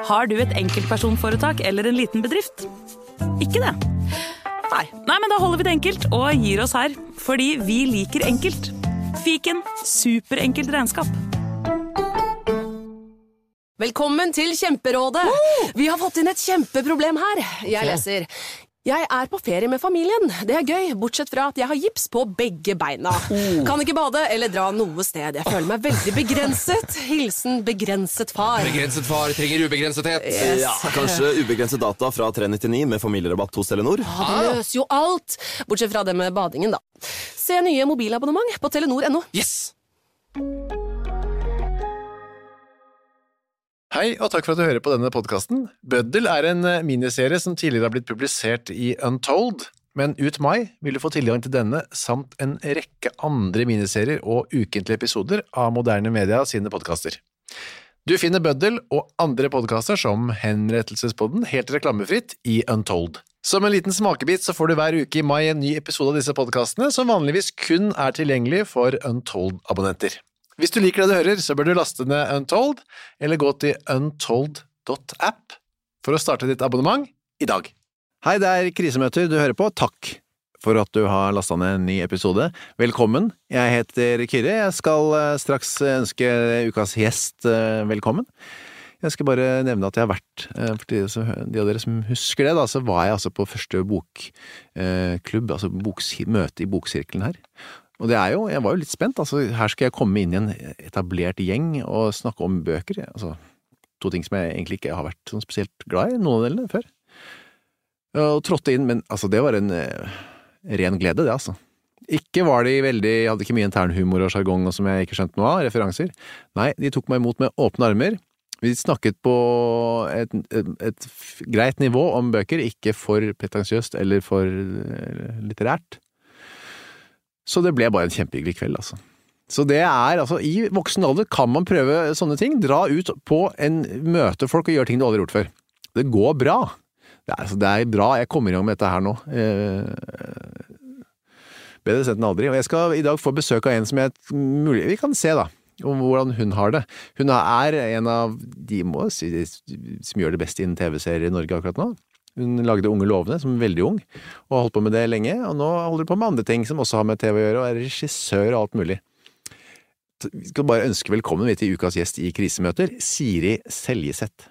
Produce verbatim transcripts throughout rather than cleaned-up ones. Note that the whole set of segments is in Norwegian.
Har du et enkeltpersonforetak eller en liten bedrift? Ikke det? Nei. Nei, men da holder vi det enkelt og gir oss her, fordi vi liker enkelt. Fiken, superenkelt regnskap. Velkommen til Kjemperådet. Vi har fått inn et kjempeproblem her. Jeg leser. Jeg er på ferie med familien. Det er gøy, bortsett fra at jeg har gips på begge beina. Kan ikke bade eller dra noe sted. Jeg føler meg veldig begrenset. Hilsen begrenset far. Begrenset far trenger ubegrensethet. Yes. Ja, kanskje ubegrenset data fra tre nittionio med familierabatt hos Telenor. Ja, det løser jo alt. Bortsett fra det med badingen, da. Se nye mobilabonnement på telenor punktum no. Yes! Hei, og takk for at du hører på denne podcasten. Bøddel er en miniserie som tidligere har blitt publisert i Untold, men ut mai vil du få tilgang til denne samt en rekke andre miniserier og ukentlige episoder av Moderne Media sine podcaster. Du finner Bøddel og andre podcaster som Henrettelsespodden helt reklamefritt i Untold. Som en liten smakebit så får du hver uke i mai en ny episode av disse podcastene som vanligvis kun er tilgjengelig for Untold-abonnenter. Hvis du liker det du hører, så bør du laste ned Untold, eller gå til untold dot app for å starte ditt abonnement i dag. Hei, det er Krisemøter du hører på. Takk for at du har lastet ned en ny episode. Velkommen, jeg heter Kyrre. Jeg skal straks ønske ukas gjest velkommen. Jeg skal bare nevne at jeg har vært, for de, de av dere som husker det da, så var jeg altså på første bokklubb, altså boks, møte i boksirkelen her. Og det er jo, jeg var jo litt spent, altså her skal jeg komme inn i en etablert gjeng og snakke om bøker, altså to ting som jeg egentlig ikke har vært sånn spesielt glad i, noen av delene før. Og trådte inn, men altså det var en uh, ren glede det altså. Ikke var de veldig, jeg hadde ikke mye intern humor og jargong som jeg ikke skjønte noe av, referanser. Nei, de tok meg imot med åpne armer. Vi snakket på et, et, et greit nivå om bøker, ikke for pretensiøst eller for litterært. Så det ble bare en kjempehyggelig kveld, altså. Så det er, altså, i voksen alder kan man prøve sånne ting. Dra ut på en møte folk og gjøre ting du aldri har gjort før. Det går bra. Det er, altså, det er bra. Jeg kommer i gang med dette her nå. Eh, bedre sett enn aldri. Og jeg skal i dag få besøk av en som jeg mulig, vi kan se da, om hvordan hun har det. Hun er en av de må si, som gjør det best innen T V-serier i Norge akkurat nå. Hun lagde Unge lovende som veldig ung, og har holdt på med det lenge, og nå holder hun på med andre ting som også har med T V å gjøre, og er regissør og alt mulig. Vi skal bare ønske velkommen til ukas gjest i Krisemøter, Siri Seljeseth.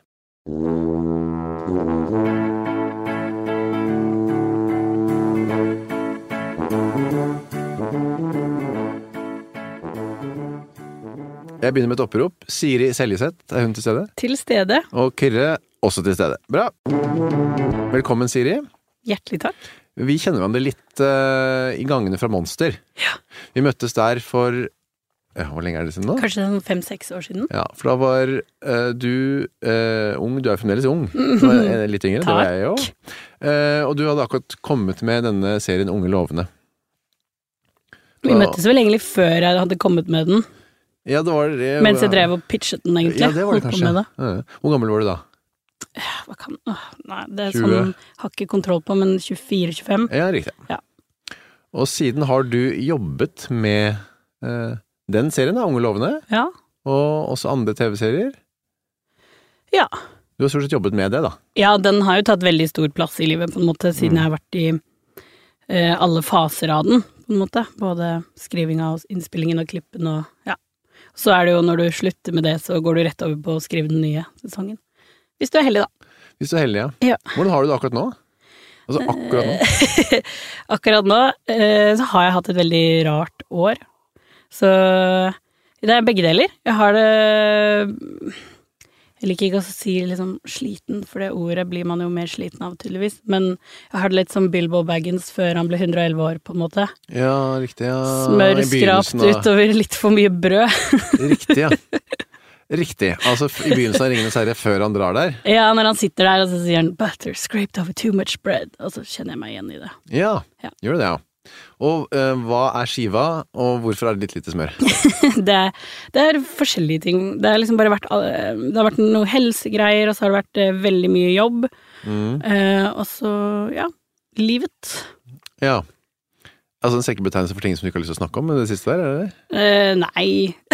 Jeg begynner med et opprop. Siri Seljeseth, er hun til stede? Til stede. Og Kyrre også til stede. Bra. Velkommen, Siri. Hjertelig takk. Vi kjenner hverandre litt uh, i gangene fra Monster. Ja. Vi møttes der for, ja, hvor lenge er det siden nå? Kanskje sånn fem-seks år siden. Ja, for da var uh, du uh, ung, du er fremdeles ung. Du var litt yngre, det var jeg jo. Uh, og du hadde akkurat kommet med denne serien Unge lovende. Vi møttes vel egentlig før jeg hadde kommet med den. Ja, det var det. Mens jeg drev og pitchet den egentlig. Ja, det var det kanskje. Det. Ja. Hvor gammel var du da? Hva kan, åh, nei, det er tjue. Sånn, har ikke kontroll på, men tjuefire tjuefem. Ja, riktig. Ja. Og siden har du jobbet med uh, den serien da, Unge lovende. Ja. Og også andre T V-serier. Ja. Du har stort sett jobbet med det da. Ja, den har jo tatt veldig stor plass i livet på en måte, siden mm. jeg har vært i uh, alle faser av den, på en måte. Både skrivinga og innspillingen og klippen og ja. Så er det jo når du slutter med det, så går du rett over på å skrive den nye sesongen. Hvis du er heldig, da. Hvis du er heldig, ja. ja. Hvordan har du det akkurat nå? Altså akkurat nå? akkurat nå eh, så har jeg hatt et veldig rart år. Så det er begge deler. Jeg har det... Jeg liker ikke å si liksom sliten, for det ordet blir man jo mer sliten av tydeligvis. Men jeg har det litt som Bilbo Baggins før han ble hundre og elleve år, på en måte. Ja, riktig, ja. Smør skrapt av... utover litt for mye brød. Riktig, ja. Riktig. Altså i begynnelsen av Ringenes herre før han drar der. Ja, når han sitter der og så sier han butter scraped over too much bread. Og så kjenner jeg meg igjen i det. Ja, ja. Gjør det, ja. Og uh, hva er skiva, og hvorfor er det litt lite smør? det, er, det er forskjellige ting. Det har liksom bare vært, det har vært noe helsegreier, og så har det vært uh, veldig mye jobb. Mm. Uh, og så, ja, livet. Ja. Altså en sekkebetegnelse for ting som du ikke har lyst til å snakke om med det siste der, er det? Uh, nei.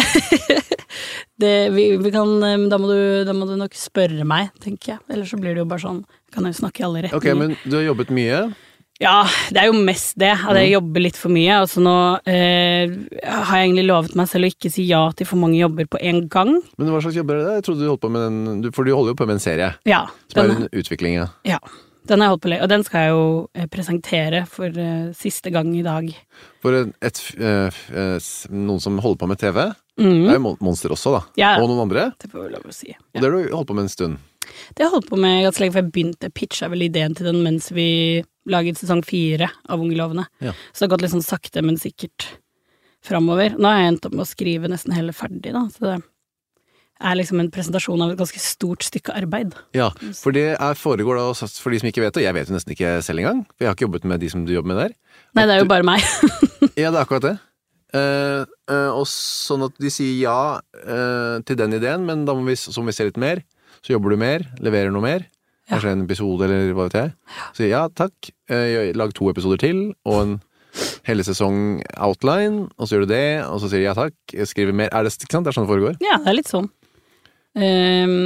det, vi, vi kan, da må, du, da må du nok spørre meg, tenker jeg. Ellers så blir det jo bare sånn, kan jeg jo snakke i alle retninger. Ok, men du har jobbet mye. Ja, det er jo mest det, at jeg jobber litt for mye. Altså nå eh, har jeg egentlig lovet meg selv å ikke si ja til for mange jobber på en gang. Men hva slags jobber er det? Jeg trodde du holdt på med en, for du holder jo på med en serie. Ja. Som er Den, en utvikling, ja. ja, den har jeg holdt på å le, og den skal jeg jo eh, presentere for eh, siste gang i dag. For et, et, eh, eh, noen som holder på med T V, Mm. det er jo Mon- Monster også da. Ja. Og noen andre. Det får vi lov å si. Og det har du holdt på med en stund. Det har jeg holdt på med ganske lenge, for jeg begynte, pitcha vel ideen til den mens vi laget sesong fire av Unge lovende. Ja. Så det har gått litt sånn sakte, men sikkert fremover. Nå har jeg endt opp med å skrive nesten hele ferdig, da, så det er liksom en presentasjon av et ganske stort stykke arbeid. Ja, for det er foregår da, også, for de som ikke vet det, og jeg vet jo nesten ikke selv engang, for jeg har ikke jobbet med de som du jobber med der. Nei, det er jo bare meg. Ja, det er akkurat det. Uh, uh, og sånn at de sier ja uh, til den ideen, men da må vi, så må vi se litt mer. Så jobber du mer, leverer noe mer. Ja. Kanskje en episode, eller hva vet jeg. Så sier ja, takk, uh, lag to episoder til, og en hele sesong outline, og så gjør du det, og så sier ja takk, jeg skriver mer. Er det, ikke sant? Det er sånn det foregår? Ja, det er litt sånn. Um,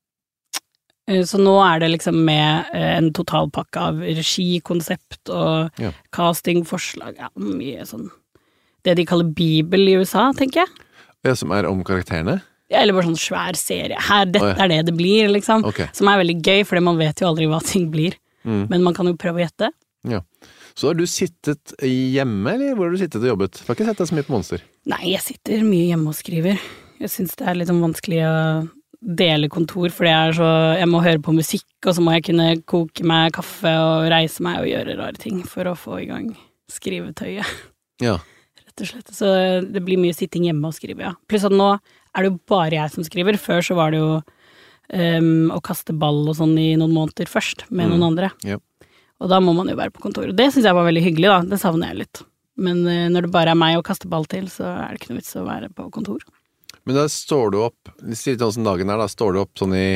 så nå er det liksom med en totalpakke av regikonsept og Ja. castingforslag, ja, mye sånn det de kaller Bibel i U S A, tenker jeg. Det som er om karakterene? Ja, eller bare sånn svær serie. Her, dette Å, ja. er det det blir, liksom. Ok. Som er veldig gøy, fordi man vet jo aldri hva ting blir. Mm. Men man kan jo prøve å gjette. Ja. Så har du sittet hjemme, eller hvor har du sittet og jobbet? Du har ikke sett deg så mye på Monster? Nei, jeg sitter mye hjemme og skriver. Jeg synes det er litt sånn vanskelig å dele kontor, fordi jeg er så jeg må høre på musikk, og så må jeg kunne koke meg kaffe og reise meg og gjøre rare ting for å få i gang skrivetøyet. Ja. Rett og slett. Så det blir mye sitting hjemme og skrive, ja. Pluss at nå er det jo bare jeg som skriver. Før så var det jo um, å kaste ball og sånn i noen måneder først, med Mm. noen andre. Ja. Og da må man jo være på kontor. Og det synes jeg var veldig hyggelig, da. Det savner jeg litt. Men uh, når det bare er meg å kaste ball til, så er det ikke noe vits å være på kontor. Men da står du opp, si litt sånn dagen er da, står du opp sånn i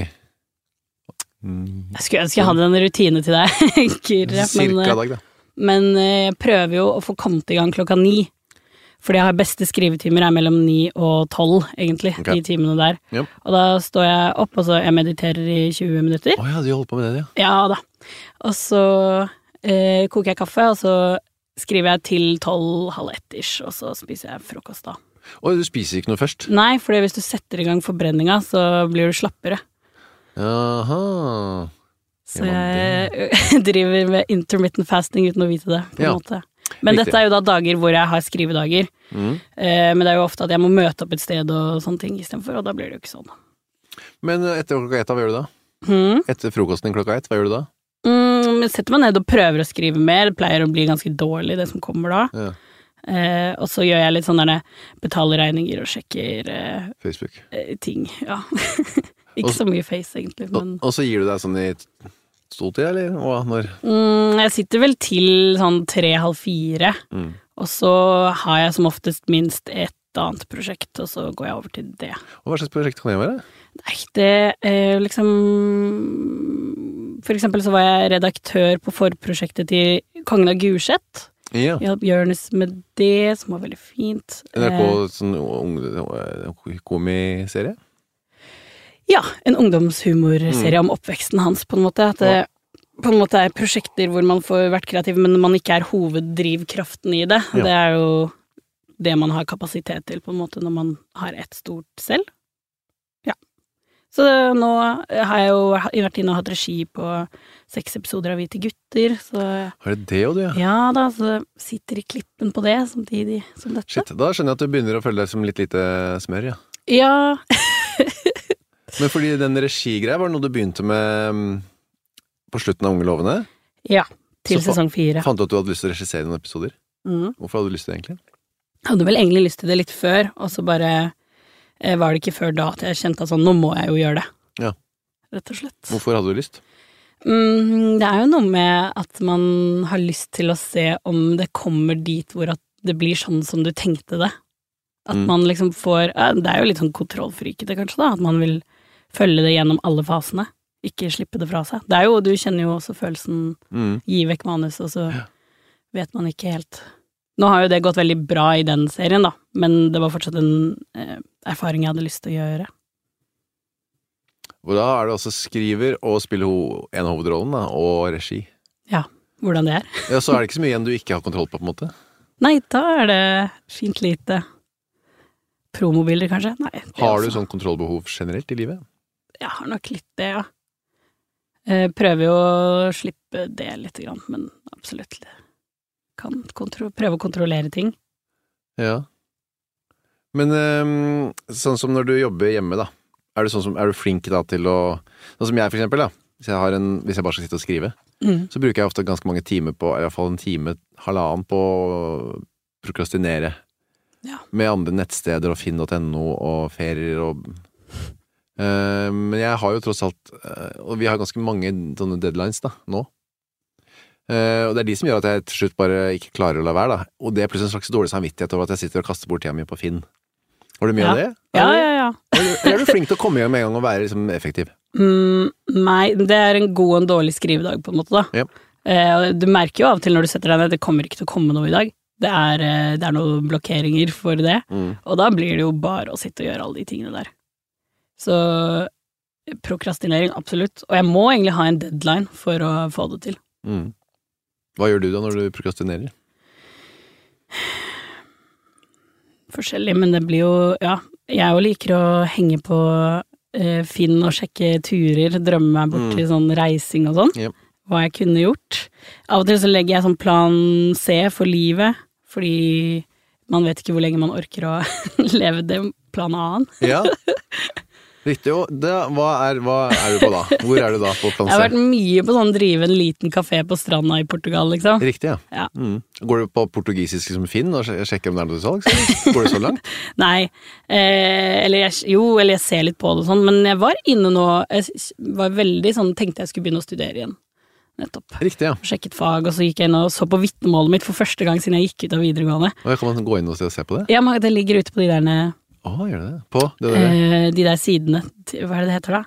Jeg skulle ønske jeg hadde en rutine til deg, Kyrre. Men, cirka uh, dag da. men uh, jeg prøver jo å få kommet i gang klokka ni. Fordi jeg har beste skrivetimer er mellom ni og tolv, egentlig, Ok. de timene der. Ja. Og da står jeg opp, og så jeg mediterer i tjue minutter. Åja, du holdt på med det, ja. Ja da. Og så eh, koker jeg kaffe, og så skriver jeg til tolv, halv ett-ish, og så spiser jeg frokost da. Og du spiser ikke noe først? Nei, for hvis du setter i gang forbrenninga, så blir du slappere. Jaha. Så Ja, jeg driver med intermittent fasting uten å vite det, på en Ja. måte. Men Riktig. dette er jo da dager hvor jeg har skrivedager. Mm. Eh, men det er jo ofte at jeg må møte opp et sted og sånne ting istedenfor, og da blir det jo ikke sånn. Men etter klokka ett, hva gjør du da? Hmm. Etter frokosten din klokka ett, hva gjør du da? Mm, jeg setter meg ned og prøver å skrive mer. Det pleier å bli ganske dårlig, det som kommer da. Ja. Eh, og så gjør jeg litt sånn der betaler regninger og sjekker eh, Facebook. eh, ting. Ja. Ikke Og- så mye face, egentlig, men Og, og så gir du deg sånn i stoltid, eller? Og når? mm, jeg sitter vel til sånn tre-halv fire, Mm. og så har jeg som oftest minst et annet prosjekt, og så går jeg over til det. Og hva slags prosjekt kan det være? Nei, det er liksom For eksempel så var jeg redaktør på forprosjektet til Kongen av Gulset. Ja. Jeg hjalp Jonis med det, som var veldig fint. N R K, Eh, sånn ung- komiserie? Ja, en ungdomshumorserie Mm. om oppveksten hans, på en måte. At det på en måte er prosjekter hvor man får vært kreativ, men man ikke er hoveddrivkraften i det. Ja. Det er jo det man har kapasitet til, på en måte, når man har ett stort selv. Ja. Så nå har jeg jo vært inne og hatt regi på seks episoder av Hvite gutter, så Har det det og det, ja? ja da, så sitter i klippen på det samtidig som dette. Shit, da skjønner jeg at du begynner å føle deg som litt lite smør, ja. Ja, Men fordi den regigreia var noe du begynte med mm, på slutten av Unge lovende. ja, til Så fa- sesong fire. Fant du at du hadde lyst til å regissere noen episoder? Mm. Hvorfor hadde du lyst til det egentlig? Hadde vel egentlig lyst til det litt før, og så bare eh, var det ikke før da at jeg kjente at sånn, nå må jeg jo gjøre det. Ja. Rett og slett. Hvorfor hadde du lyst? Mm, det er jo noe med at man har lyst til å se om det kommer dit hvor at det blir sånn som du tenkte det. At Mm. man liksom får, ja, det er jo litt sånn kontrollfrykete kanskje da, at man vil følge det gjennom alle fasene, ikke slippe det fra seg. Det er jo, du kjenner jo også følelsen, Mm. gi vekk manus, og så vet man ikke helt. Nå har jo det gått veldig bra i den serien da, men det var fortsatt en eh, erfaring jeg hadde lyst til å gjøre. Og da er det også skriver og spiller ho- en av hovedrollen da, og regi. Ja, hvordan det er. Ja, så er det ikke så mye igjen du ikke har kontroll på, på en måte. Nei, da er det fint lite promobilder, kanskje. Nei, det Har du også- sånn kontrollbehov generelt i livet? Jeg har nok litt det, ja. Jeg prøver jo å slippe det litt, grann, men absolutt kan kontro- prøve å kontrollere ting. Ja. Men um, sånn som når du jobber hjemme da, er du, sånn som, er du flink da til å, sånn som jeg for eksempel da, hvis jeg, har en, hvis jeg bare skal sitte og skrive, Mm. så bruker jeg ofte ganske mange timer på, i hvert fall en time, halvannen på å prokrastinere. Ja. Med andre nettsteder og finn punktum no og ferier og... Uh, men jeg har jo tross alt, uh, og vi har ganske mange sånne deadlines da, nå. Uh, og det er de som gjør at jeg til slutt bare ikke klarer å la være da. Og det er plutselig en slags dårlig samvittighet over at jeg sitter og kaster bort tida mi på Finn. Har du mye Ja. av det? Ja, Er du- ja, ja. Eller er du flink til å komme i gang med en gang og være liksom effektiv? Mm, nei, det er en god og en dårlig skrivedag, på en måte, da. Ja. Eh, og du merker jo av og til når du setter deg ned, det kommer ikke til å komme noe i dag. Det er, eh, det er noen blokkeringer for det, Mm. og da blir det jo bare å sitte og gjøre alle de tingene der. Så prokrastinering, absolutt. Og jeg må egentlig ha en deadline for å få det til. Mm. Hva gjør du da når du prokrastinerer? Forskjellig, men det blir jo, ja, jeg jo liker å henge på eh, Finn og sjekke turer, drømme meg bort Mm. til sånn reising og sånn, Ja. hva jeg kunne gjort. Av og til så legger jeg sånn plan C for livet, fordi man vet ikke hvor lenge man orker å leve det plan A-en. Ja. Riktig, og det, hva, er, hva er du på da? Hvor er du da på plan Jeg har vært C? mye på sånn drive en liten kafé på stranda i Portugal, liksom. Riktig, ja. Ja. Mm. Går du på portugisisk liksom Finn og sj- sjekker om det er noe til salgs? eller? Går du så langt? Nei, eh, eller jeg, jo, eller jeg ser litt på det og sånn, men jeg var inne nå, jeg s- var veldig sånn, tenkte jeg skulle begynne å studere igjen, nettopp. Riktig, ja. Sjekket fag, og så gikk jeg inn og så på vitnemålet mitt for første gang siden jeg gikk ut av videregående. Og kan man gå inn og se, og se på det? Ja, men det ligger ute på de der, Å, gjør det det? På det der? eh, de der sidene, til- hva er det det heter da?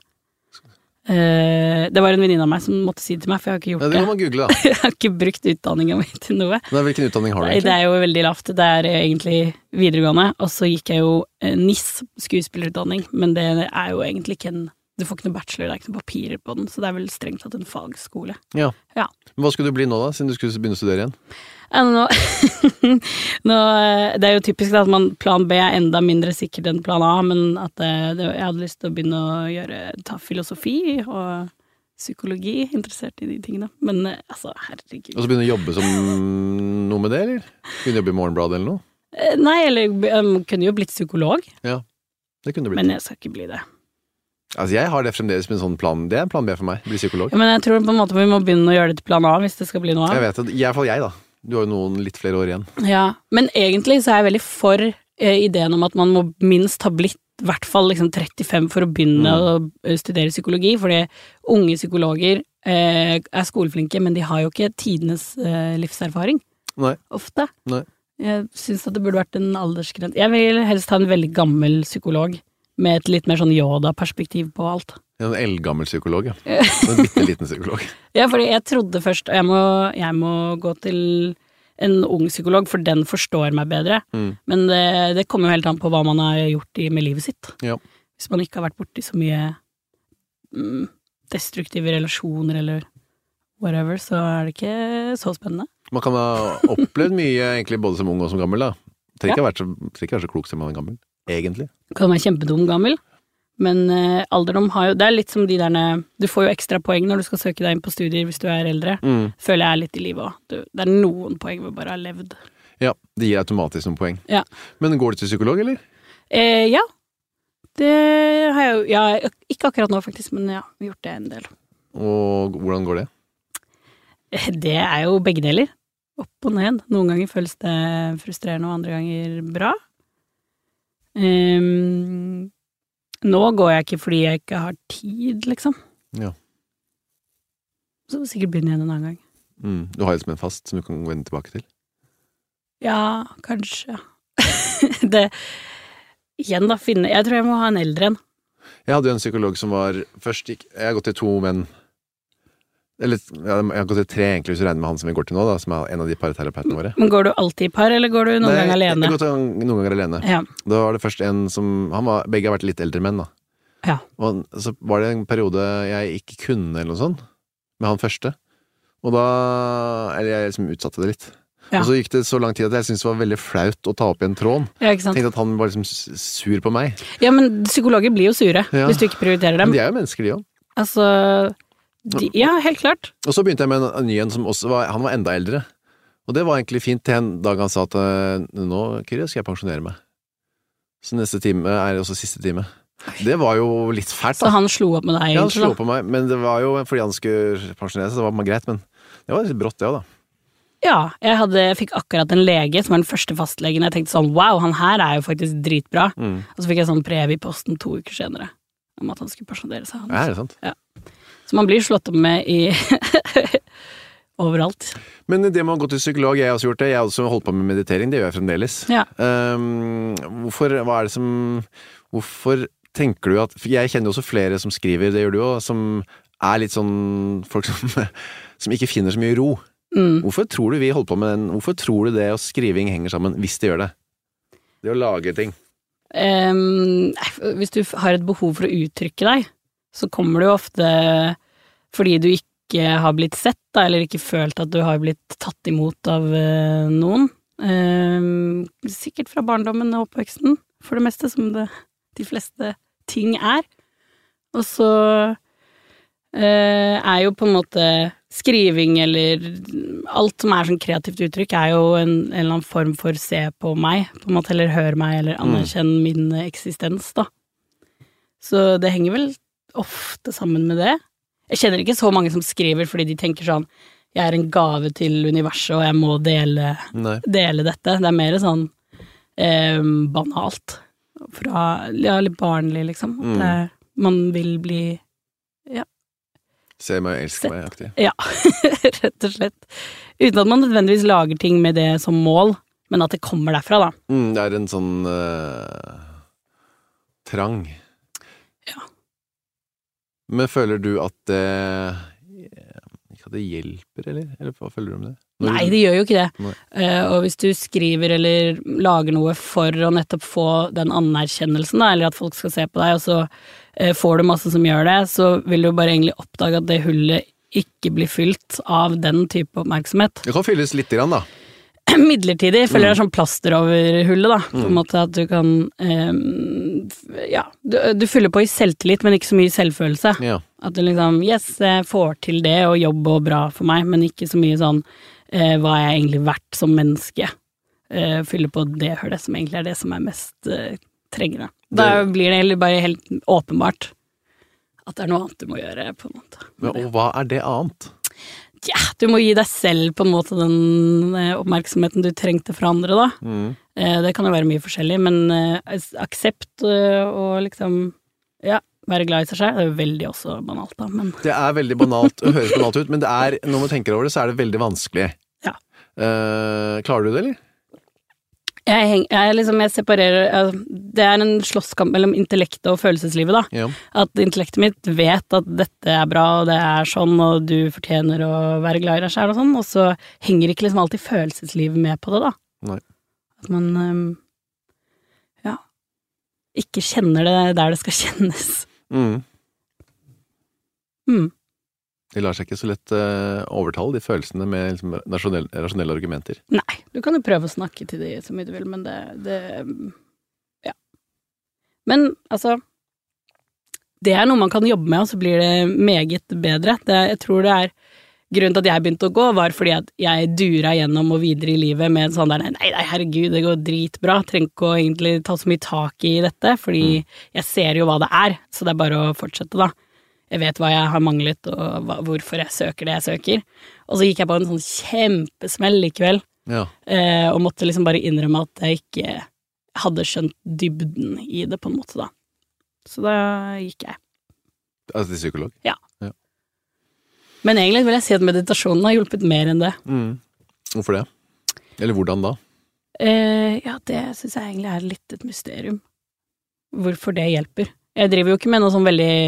Eh, det var en venninne av meg som måtte si det til meg, for jeg har ikke Ja, gjort det det. kan man google da. Jeg har ikke brukt utdanningen min til noe. Men hvilken utdanning har du Nei, det egentlig? er jo veldig lavt. Det er egentlig videregående, og så gikk jeg jo eh, N I S, skuespillerutdanning, men det er jo egentlig ikke en, du får ikke noe bachelor, det er ikke noe papirer på den, så det er vel strengt tatt en fagskole. Ja. Ja. Men hva skulle du bli nå da, siden du skulle begynne å studere igjen? Ja, Nå, nå, eh, det er jo typisk da, at man, plan B er enda mindre sikkert enn plan A, men at det, det, jeg hadde lyst til å begynne å gjøre, ta filosofi og psykologi, interessert i de tingene. Men eh, altså, herregud. Og så begynne å jobbe som noe med det, eller? Begynne å jobbe i Morgenbladet eller noe? Eh, Nei, eller um, kunne jo blitt psykolog, Ja, det kunne det blitt. men jeg skal ikke bli det. Altså, jeg har det fremdeles med en sånn plan. Det er en plan B for meg, bli psykolog. Ja, men jeg tror på en måte vi må begynne å gjøre det til plan A hvis det skal bli noe Jeg av. vet det, i hvert fall jeg da. Du har jo noen litt flere år igjen. Ja, men egentlig så er jeg veldig for eh, ideen om at man må minst ha blitt i hvert fall liksom trettifem for å begynne Mm. å eh, studere psykologi, fordi unge psykologer eh, er skoleflinke, men de har jo ikke tidenes eh, livserfaring, Nei, ofte. nei. Jeg synes at det burde vært en aldersgrense. Jeg vil helst ha en veldig gammel psykolog, med et litt mer sånn Yoda-perspektiv på alt. En eldgammel psykolog, ja. En bitte liten psykolog. Ja, fordi jeg trodde først, og jeg må, jeg må gå til en ung psykolog, for den forstår meg bedre. Mm. Men det, det kommer jo helt an på hva man har gjort i, med livet sitt. Ja. Hvis man ikke har vært borti så mye mm, destruktive relasjoner eller whatever, så er det ikke så spennende. Man kan ha opplevd mye egentlig både som ung og som gammel da. Trenger ikke ha vært så, trenger ikke være så klok som man er gammel, egentlig. Kan være kjempedum gammel, men eh, alderdom har jo, det er litt som de derne, du får jo ekstra poeng når du skal søke deg inn på studier hvis du er eldre. Mm. Føler jeg er litt i livet også. Du- Det er noen poeng hvor bare har levd. Ja, det gir automatisk noen poeng. Ja. Men går du til psykolog, eller? Eh, ja, det har jeg jo, ja, ikke akkurat nå faktisk, men ja, gjort det en del. Og hvordan går det? Eh, Det er jo begge deler. Opp og ned. Noen ganger føles det frustrerende, og andre ganger bra. Ehm, nå går jeg ikke fordi jeg ikke har tid, liksom. Ja. Så må jeg sikkert begynne igjen en annen gang. Mm. Du har et som en fast som du kan vende tilbake til. Ja, kanskje. det Igjen, da, finne Jeg tror jeg må ha en eldre en. Jeg hadde jo en psykolog som var først gikk, jeg har gått til to menn Eller, ja, jeg kan si tre egentlig hvis du regner med han som vi går til nå, da, som er en av de paraterapeutene våre. Men går du alltid i par, eller går du noen Nei, ganger alene? jeg går til, noen ganger alene. Ja. Da var det først en som, han var, begge har vært litt eldre menn da. Ja. Og så var det en periode jeg ikke kunne eller noe sånt, med han første. Og da, eller jeg liksom utsatte det litt. Ja. Og så gikk det så lang tid at jeg syntes det var veldig flaut å ta opp i en tråd. Ja, ikke sant? Tenkte at han var liksom sur på meg. Ja, men psykologer blir jo sure, ja. hvis du ikke prioriterer dem. Men de er jo mennesker, de også. Altså, de, ja, helt klart. Og så begynte jeg med en, en ny en som også var, han var enda eldre. Og det var egentlig fint til en dag han sa at nå, Kyrre, skal jeg pensjonere meg. Så neste time er også siste time. Det var jo litt fælt da. Så han slo opp med deg? Ja, han slo da. opp på meg, men det var jo fordi han skulle pensjonere seg, så det var greit, men det var litt brått det også da. Ja, jeg, hadde, jeg fikk akkurat en lege som var den første fastlegen. Jeg tenkte sånn, wow, han her er jo faktisk dritbra. Mm. Og så fikk jeg sånn brev i posten to uker senere om at han skulle pensjonere seg. Ja, er det sant? Ja. Så man blir slått opp med i overalt. Men det med å gå til psykolog, jeg har også gjort det. Jeg har også holdt på med meditering, det gjør jeg fremdeles. Ja. Um, hvorfor, hva er det som, hvorfor tenker du at, for jeg kjenner jo også flere som skriver, det gjør du jo, som er litt sånn, folk som, som ikke finner så mye ro. Mm. Hvorfor tror du vi holder på med den, hvorfor tror du det og skriving henger sammen, hvis det gjør det? Det å lage ting. Um, hvis du har et behov for å uttrykke deg, så kommer du ofte fordi du ikke har blitt sett, da, eller ikke følt at du har blitt tatt imot av uh, noen. Um, sikkert fra barndommen og oppveksten, for det meste, som det, de fleste ting er. Og så uh, er jo på en måte skriving eller alt som er sånn kreativt uttrykk er jo en, en eller annen form for se på meg, på en måte, eller høre meg, eller anerkjenne mm. min eksistens, da. Så det henger vel ofte sammen med det. Jeg kjenner ikke så mange som skriver fordi de tenker sånn, jeg er en gave til universet og jeg må dele, dele dette. Det er mer sånn eh, banalt. Fra, ja, litt barnlig, liksom. At det, man vil bli, ja, se meg, elske meg aktiv. Ja, rett og slett. Uten at man nødvendigvis lager ting med det som mål, men at det kommer derfra, da. Mm, det er en sånn uh, trang. Ja. Men føler du at det ikke at det hjelper, eller? Eller hva føler du om det? Når Nei, det gjør jo ikke det. Uh, og hvis du skriver eller lager noe for å nettopp få den anerkjennelsen, da, eller at folk skal se på deg, og så uh, får du masse som gjør det, så vil du bare egentlig oppdage at det hullet ikke blir fylt av den type oppmerksomhet. Det kan fylles litt grann, da. Midlertidig, jeg føler det er sånn plaster over hullet, da. På en Mm. måte at du kan um, ja, du, du fyller på i selvtillit, men ikke så mye selvfølelse. Ja. At du liksom, yes, jeg får til det, og jobb og bra for meg, men ikke så mye sånn eh, hva er jeg egentlig verdt som menneske. Eh, fylle på det hullet, som egentlig er det som er mest eh, trengende. Da Det- blir det heller bare helt åpenbart at det er noe annet du må gjøre, på en måte. Ja, og hva er det annet? Ja, du må gi deg selv på en måte den eh, oppmerksomheten du trengte fra andre, da. Mm. Eh, det kan jo være mye forskjellig, men eh, aksept eh, og liksom, ja, være glad i seg selv, det er jo veldig også banalt da, men... Det er veldig banalt, det høres banalt ut, men det er, når man tenker over det, så er det veldig vanskelig. Ja. Uh, klarer du det, eller? Jeg, heng, jeg, liksom, jeg separerer, jeg, det er en slåsskamp mellom intellektet og følelseslivet da. Ja. At intellektet mitt vet at dette er bra, og det er sånn, og du fortjener å være glad i deg selv og sånn, og så henger ikke liksom alltid følelseslivet med på det da. Nei. At man, um, ja, ikke kjenner det der det skal kjennes. Mm. Mm. De lar seg ikke så lett uh, overtale de følelsene med liksom, rasjonelle, rasjonelle argumenter. Nei, du kan jo prøve å snakke til de så mye du vil, men det, det ja. Men, altså, det er noe man kan jobbe med, og så blir det meget bedre. Det, jeg tror det er grunnen til at jeg begynte å gå, var fordi at jeg dura gjennom og videre i livet med en sånn der, nei, nei, herregud, det går dritbra, trenger ikke å egentlig ta så mye tak i dette, fordi mm. jeg ser jo hva det er, så det er bare å fortsette da. Jeg vet hva jeg har manglet, og hva, hvorfor jeg søker det jeg søker. Og så gikk jeg på en sånn kjempesmell likevel, Ja. eh, og måtte liksom bare innrømme at jeg ikke hadde skjønt dybden i det på en måte da. Så da gikk jeg. Altså til psykolog? Ja. Men egentlig vil jeg si at meditasjonen har hjulpet mer enn det. Mm. Hvorfor det? Eller hvordan da? Eh, ja, det synes jeg egentlig er litt et mysterium. Hvorfor det hjelper. Jeg driver jo ikke med noe sånn veldig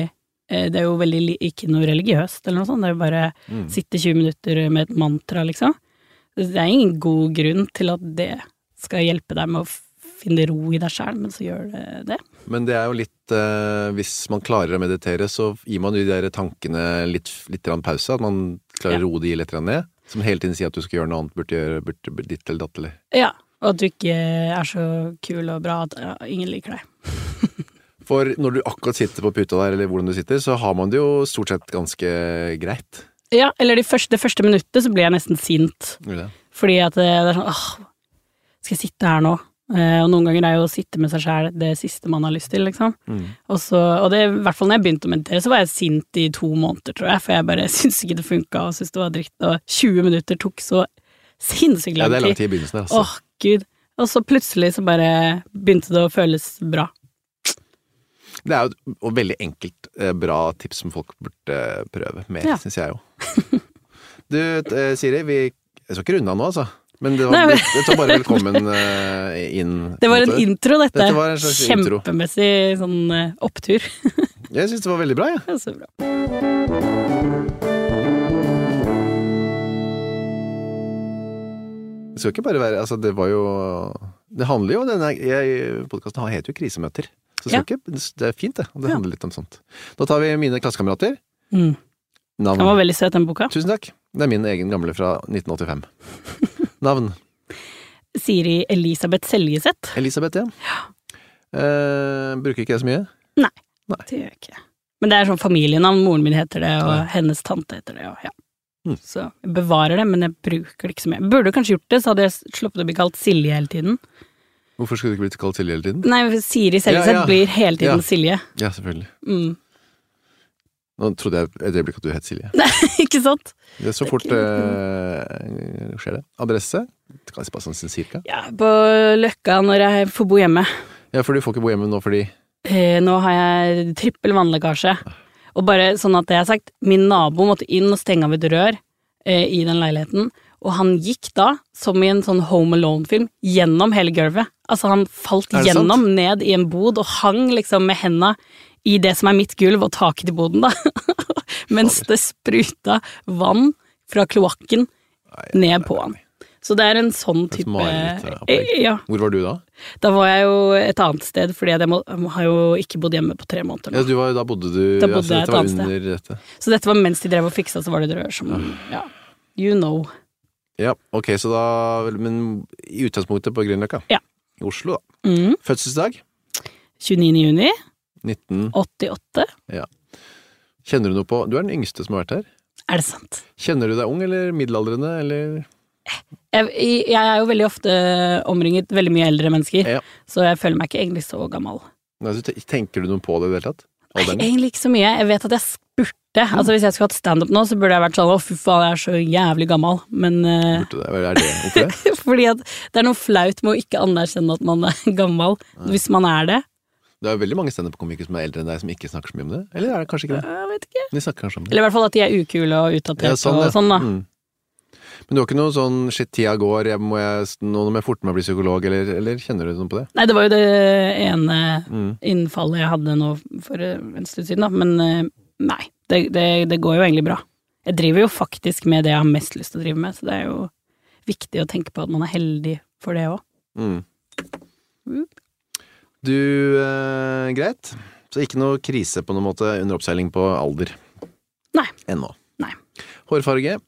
det er jo veldig li- ikke noe religiøst eller noe sånt, det er jo bare Mm. sitte tjue minutter med et mantra, liksom. Det er ingen god grunn til at det skal hjelpe deg med å finne ro i deg selv, men så gjør det det. Men det er jo litt, eh, hvis man klarer å meditere, så gir man jo de der tankene litt, litt grann pause, at man klarer å roe de litt grann ned, som hele tiden sier at du skal gjøre noe annet, burde gjøre burde, burde ditt eller datt, eller. Ja, og at du ikke er så kul og bra at ja, ingen liker deg. For når du akkurat sitter på puta der, eller hvordan du sitter, så har man det jo stort sett ganske greit. Ja, eller de første, det første minuttet så blir jeg nesten sint. Gjør det? Fordi at det er sånn, åh, skal jeg sitte her nå? Eh, og noen ganger er jo å sitte med seg selv det siste man har lyst til, liksom. Mm. Og, så, og det, i hvert fall når jeg begynte å meditere, så var jeg sint i to måneder, tror jeg, for jeg bare syntes ikke det funket, og syntes det var dritt, og tjue minutter tok så sinnssykt Ja, lang det er lang tid. tid i begynnelsen der, altså. Åh, Gud. Og så plutselig så bare begynte det å føles bra. Det er jo et veldig enkelt, eh, bra tips som folk burde prøve mer, Ja. synes jeg jo. Du, eh, Siri, vi, jeg skal ikke runde av nå, altså. Men det var, Nei, men- det var bare velkommen eh, inn. Det var på en måte. intro, dette. Dette var en slags intro. Kjempemessig sånn eh, opptur. Jeg synes det var veldig bra, ja. Det er så bra. Det skal ikke bare være, altså det var jo, det handler jo, denne jeg, podcasten heter jo krisemøter. Så det, skal Ja. ikke, det er fint det, og det Ja. handler litt om sånt. Da tar vi mine klassekamerater. Mm. Navn. Den var veldig søt, den boka. Tusen takk. Det er min egen gamle fra nitten åttifem. Navn. Siri Elisabeth Seljeseth. Elisabeth, ja. Eh, bruker ikke jeg så mye? Nei, Nei. det gjør jeg ikke. Men det er sånn familienavn. Moren min heter det, og Ja. hennes tante heter det, og ja. Mm. Så jeg bevarer det, men jeg bruker det ikke så mye. Jeg burde kanskje gjort det, så hadde jeg sluppet å bli kalt Silje hele tiden. Hvorfor skulle du ikke blitt kalt Silje hele tiden? Nei, Siri Seljeseth Ja, ja. blir hele tiden Ja. Silje. Ja, selvfølgelig. Mm. Nå trodde jeg et øyeblikk at du het Silje. Ikke sant? Det er så fort eh, skjer det. Adresse? Det kan jeg bare sånn sin cirka. Ja, på Løkka når jeg får bo hjemme. Ja, for du får ikke bo hjemme nå fordi... Eh, nå har jeg trippel vannlekkasje. Og bare sånn at det er sagt, min nabo måtte inn og stenge av et rør eh, i den leiligheten, og han gikk da, som i en sånn Home Alone-film, gjennom hele gulvet. Altså han falt Er det gjennom sant? ned i en bod, og hang liksom med hendene i det som er mitt gulv og taket i boden da. Mens det spruta vann fra kloakken Nei, ned nei, på nei, han. nei. Så det er en sånn Det er et type mareritt, det opplegg. Eh, Ja, Hvor var du da? da var jeg jo et annet sted, fordi jeg, må, jeg har jo ikke bodd hjemme på tre måneder nå. Ja, du var, da bodde du... Da bodde altså, jeg dette et var annet sted. under dette. Så dette var mens de drev og fiksa, så var det et rør som, ja, you know. Ja, ok, så da... Men i utgangspunktet på Grünerløkka? Ja. I Oslo, da. Mm. Fødselsdag? tjueniende juni, nitten... åttiåtte. Kjenner du noe på... Du er den yngste som har vært her. Er det sant? Kjenner du deg ung, eller middelaldrende, eller... Jeg, jeg er jo veldig ofte omringet veldig mye eldre mennesker, Ja. så jeg føler meg ikke egentlig så gammel. Nei, så te- tenker du noe på det i det hele tatt? Nei, Alderen? egentlig ikke så mye. Jeg vet at jeg spurte. Altså hvis jeg skulle hatt stand-up nå, så burde jeg vært sånn, å fy faen, jeg er så jævlig gammel. Men eh, Burde det? Er det hvorfor det? fordi at det er noe flaut med å ikke anerkjenne at man er gammel, hvis man er det. Det er veldig mange stand-up-komikere som er eldre enn deg, som ikke snakker så mye om det. Eller er det kanskje ikke det? Jeg vet ikke. De snakker kanskje om det. Eller i hvert fall at de er ukule og utdatert Ja, sånn, og ja. sånn da. Mm. Men du har ikke noe sånn, shit, tida går, jeg må, jeg, nå må jeg forte meg å bli psykolog, eller, eller kjenner du noe på det? Nei, det var jo det ene Mm. innfallet jeg hadde nå for en stund siden da, men eh, nei, det, det, det går jo egentlig bra. Jeg driver jo faktisk med det jeg har mest lyst til å drive med, så det er jo viktig å tenke på at man er heldig for det også. Mm. Mm. Du, eh, greit. Så ikke noe krise på noen måte under oppseiling på alder? Nei. Ennå? Nei. Hårfarge?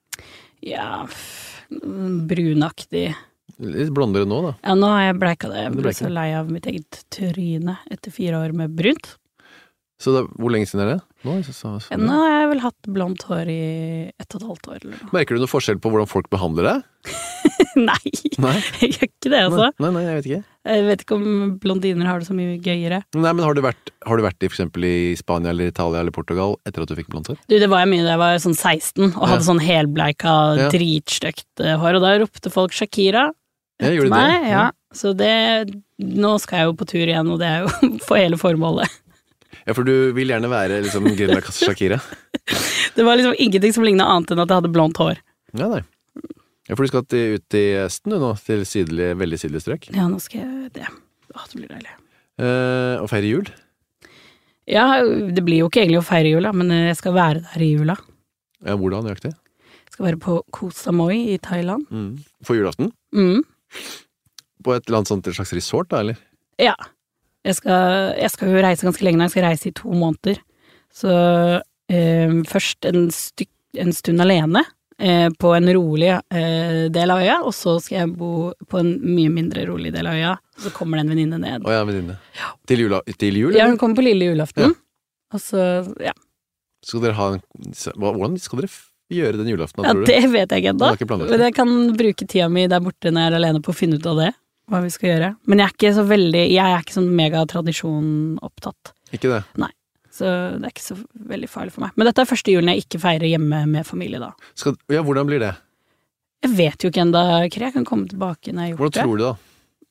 Ja, f- brunaktig. Litt blondere nå, da. Ja, nå har jeg bleika det. Jeg Du ble bleika så lei av mitt eget tryne etter fire år med brunt. Så da, hvor lenge siden er det? Nå, så, så, så, Nå har jeg vel hatt blondt hår i ett og et halvt år eller noe. Merker du noe forskjell på hvordan folk behandler deg? Nei, Nei? jeg gjør ikke det altså. Nei, nei, jeg vet ikke. Jeg vet ikke om blondiner har det så mye gøyere. Nei, men har du vært, har du vært i for eksempel i Spania eller Italia eller Portugal etter at du fikk blondt hår? Du, det var jeg mye da jeg var sånn seksten og hadde Ja. sånn helbleika, Ja. dritstøkt eh, hår, og da ropte folk Shakira Ja, etter gjorde de meg. det? Ja. Ja. Så det, nå skal jeg jo på tur igjen, og det er jo for hele formålet. Ja, for du vil gjerne være liksom Grünerløkkas Shakira. Det var liksom ingenting som lignet annet enn at jeg hadde blondt hår. Ja, nei. Ja, for du skal til, ut i Østen du nå, til sydlig, veldig sydlig strøk. Ja, nå skal jeg det. Åh, det blir deilig. Eh, og feire jul. Ja, det blir jo ikke egentlig å feire jula, men jeg skal være der i jula. Ja, hvordan nøyaktig? Jeg skal være på Koh Samui i Thailand. Mm. For julaften? Mm. På et eller annet sånt slags resort da, eller? Ja. Jeg skal, jeg skal jo reise ganske lenge nå, jeg skal reise i to måneder. Så eh, først en, styk, en stund alene eh, på en rolig eh, del av øya, og så skal jeg bo på en mye mindre rolig del av øya, og så kommer det en venninne ned. Åja, venninne. Ja. Til, jula, til jul? Ja, hun kommer på lille julaften. Ja. Og så, ja. Skal dere ha en, hvordan skal dere gjøre den julaften? Ja, det vet jeg ikke enda. Men jeg kan bruke tida mi der borte når jeg er alene på å finne ut av det, hva vi skal gjøre. Men jeg er ikke så veldig, jeg er ikke sånn megatradisjon opptatt. Ikke det? Nei. Så det er ikke så veldig farlig for meg. Men dette er første julen jeg ikke feirer hjemme med familie da. Skal, ja, hvordan blir det? Jeg vet jo ikke enda, Kri. Jeg kan komme tilbake når jeg har gjort hvordan det. Hvordan tror du da?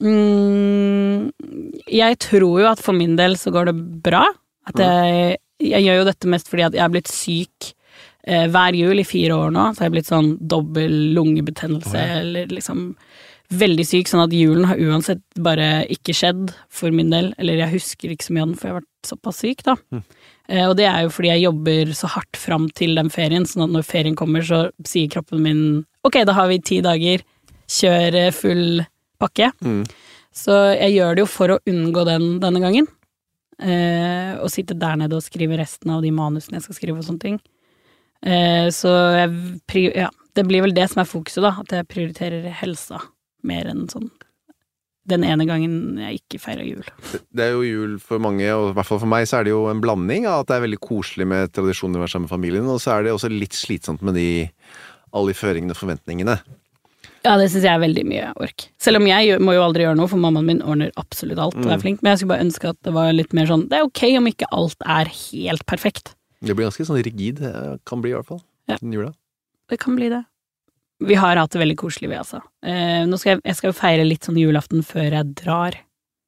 Mm, jeg tror jo at for min del så går det bra. At jeg, jeg gjør jo dette mest fordi at jeg er blitt syk eh, hver jul i fire år nå. Så jeg er blitt sånn dobbel lungebetennelse, oh, ja. Eller liksom veldig syk, sånn at julen har uansett bare ikke skjedd for min del. Eller jeg husker ikke så mye av den, for jeg har vært såpass syk da. Mm. Eh, og det er jo fordi jeg jobber så hardt fram til den ferien, sånn at når ferien kommer så sier kroppen min ok, da har vi ti dager, kjør full pakke. Mm. Så jeg gjør det jo for å unngå den denne gangen. Eh, og sitte der nede og skrive resten av de manusene jeg skal skrive og sånne ting. Eh, så jeg, ja, det blir vel det som er fokuset da, at jeg prioriterer helsa mer enn sånn den ene gangen jeg ikke feirer jul. Det er jo jul for mange, og i hvert fall for meg så er det jo en blanding av at det er veldig koselig med tradisjoner å være sammen med familien, og så er det også litt slitsomt med de, alle de føringene og forventningene. Ja, det synes jeg er veldig mye ork. Selv om jeg må jo aldri gjøre noe, for mammaen min ordner absolutt alt og er flink, men jeg skulle bare ønske at det var litt mer sånn, det er ok om ikke alt er helt perfekt. Det blir ganske sånn rigid, kan bli i hvert fall, ja. Den jula. Det kan bli det. Vi har hatt det veldig koselig, vi altså. Eh, nå skal jeg, jeg skal jo feire litt sånn julaften før jeg drar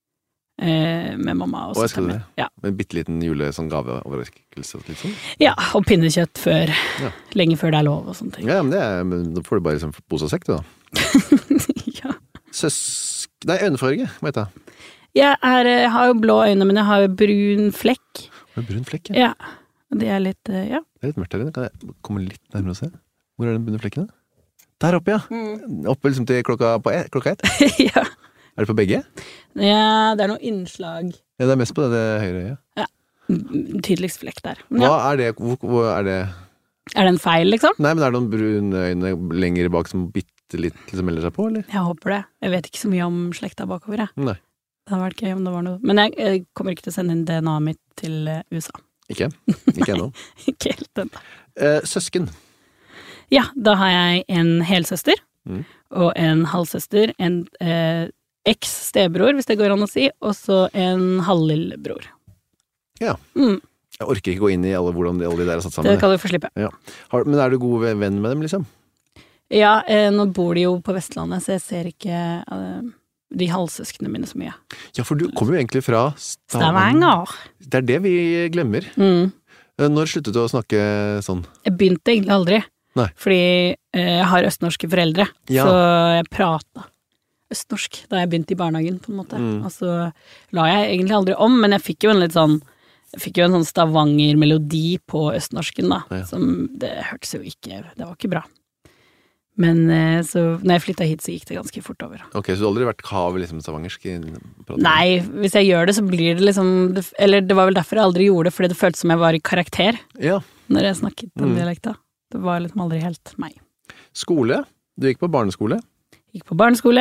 eh, med mamma. Og, og jeg skal det? Ja. Med en bitteliten jule sånn gaveoverraskelse litt sånn? Ja, og pinnekjøtt før, ja. Lenge før det er lov og sånne ting. Ja, men det er, men da får du bare liksom pose og sekk, du da. Ja. Søsk... Nei, øynefarge, hva heter det? Jeg, er, jeg har jo blå øyne, men jeg har jo brun flekk. Brun flekk, ja. Ja, det er litt, ja. Det er litt mørkt her inne, kan jeg komme litt nærmere og se? Hvor er den brune flekken da? Der oppe, ja. Mm. Oppe liksom til klokka, på et, klokka ett? Ja. Er det på begge? Ja, det er noe innslag. Ja, det er mest på det, det høyre, ja. Ja, tydeligst flekk der. Men hva ja. Er det, hvor, hvor er det? Er det en feil, liksom? Nei, men er det noen brune øyne lenger bak som bitte litt liksom melder seg på, eller? Jeg håper det. Jeg vet ikke så mye om slekta bakover, jeg. Nei. Det hadde vært gøy om det var noe. Men jeg, jeg kommer ikke til å sende inn D N A-et mitt til U S A. Ikke? Ikke ennå. Ikke helt ennå. Eh, søsken? Ja, da har jeg en helsøster, mm. og en halvsøster, en eh, eks-stebror, hvis det går an å si, og så en halvlillebror. Ja. Mm. Jeg orker ikke gå inn i alle hvordan de, alle de der er satt sammen. Det kan du få slippe. Ja. Har, men er du god venn med dem, liksom? Ja, eh, nå bor de jo på Vestlandet, så jeg ser ikke eh, de halvsøskene mine så mye. Ja, for du kommer jo egentlig fra Stavanger. Det er det vi glemmer. Mm. Når sluttet du å snakke sånn? Jeg begynte egentlig aldri. Nei. Fordi eh, jeg har østnorske foreldre, ja. Så jeg pratet østnorsk da jeg begynte i barnehagen, på en måte. Mm. Og så la jeg egentlig aldri om, men jeg fikk jo en litt sånn, jeg fikk jo en sånn Stavanger-melodi på østnorsken da, ja. Som det hørtes jo ikke, det var ikke bra. Men eh, så når jeg flyttet hit, så gikk det ganske fort over. Ok, så du har aldri vært kav liksom stavangersk? Nei, hvis jeg gjør det, så blir det liksom, eller det var vel derfor jeg aldri gjorde det, fordi det føltes som jeg var i karakter, ja. Når jeg snakket den mm. dialekta. Det var liksom aldri helt meg. Skole? Du gikk på barneskole? Gikk på barneskole.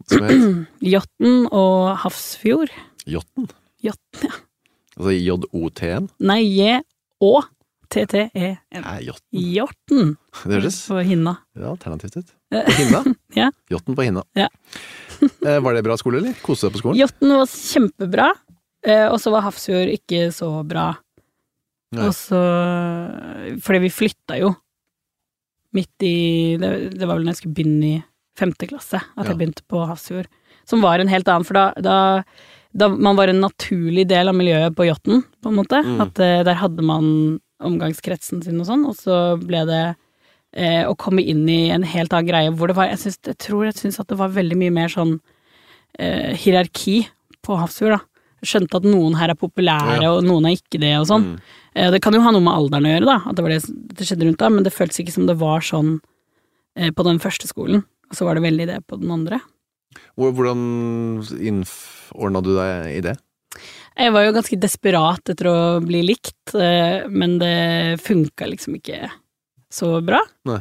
Jotten og Hafrsfjord. Jotten? Jotten, ja. Altså J-O-T-N? Nei, J-O-T-T-E-N. Nei, Jotten. Jotten. Det høres? På Hinna. Ja, alternativt ut. På Hinna? Ja. Jotten på Hinna. Ja. Var det bra skole, eller? Kose deg på skolen? Jotten var kjempebra, og så var Hafrsfjord ikke så bra. Nei. Og så, fordi vi flytta jo midt i, det, det var vel når jeg skulle begynne i femte klasse, at ja. Jeg begynte på Hafrsfjord, som var en helt annen, for da, da, da man var en naturlig del av miljøet på Jotten, på en måte, mm. at uh, der hadde man omgangskretsen sin og sånn, og så ble det uh, å komme inn i en helt annen greie, hvor det var, jeg, synes, jeg tror jeg synes at det var veldig mye mer sånn uh, hierarki på Hafrsfjord da, skjønte at noen her er populære, ja. Og noen er ikke det, og sånn. Mm. Det kan jo ha noe med alderen å gjøre, da, at det var det, det skjedde rundt da, men det føltes ikke som det var sånn eh, på den første skolen, og så var det veldig det på den andre. Hvordan innordnet du deg i det? Jeg var jo ganske desperat etter å bli likt, men det funket liksom ikke så bra. Nei.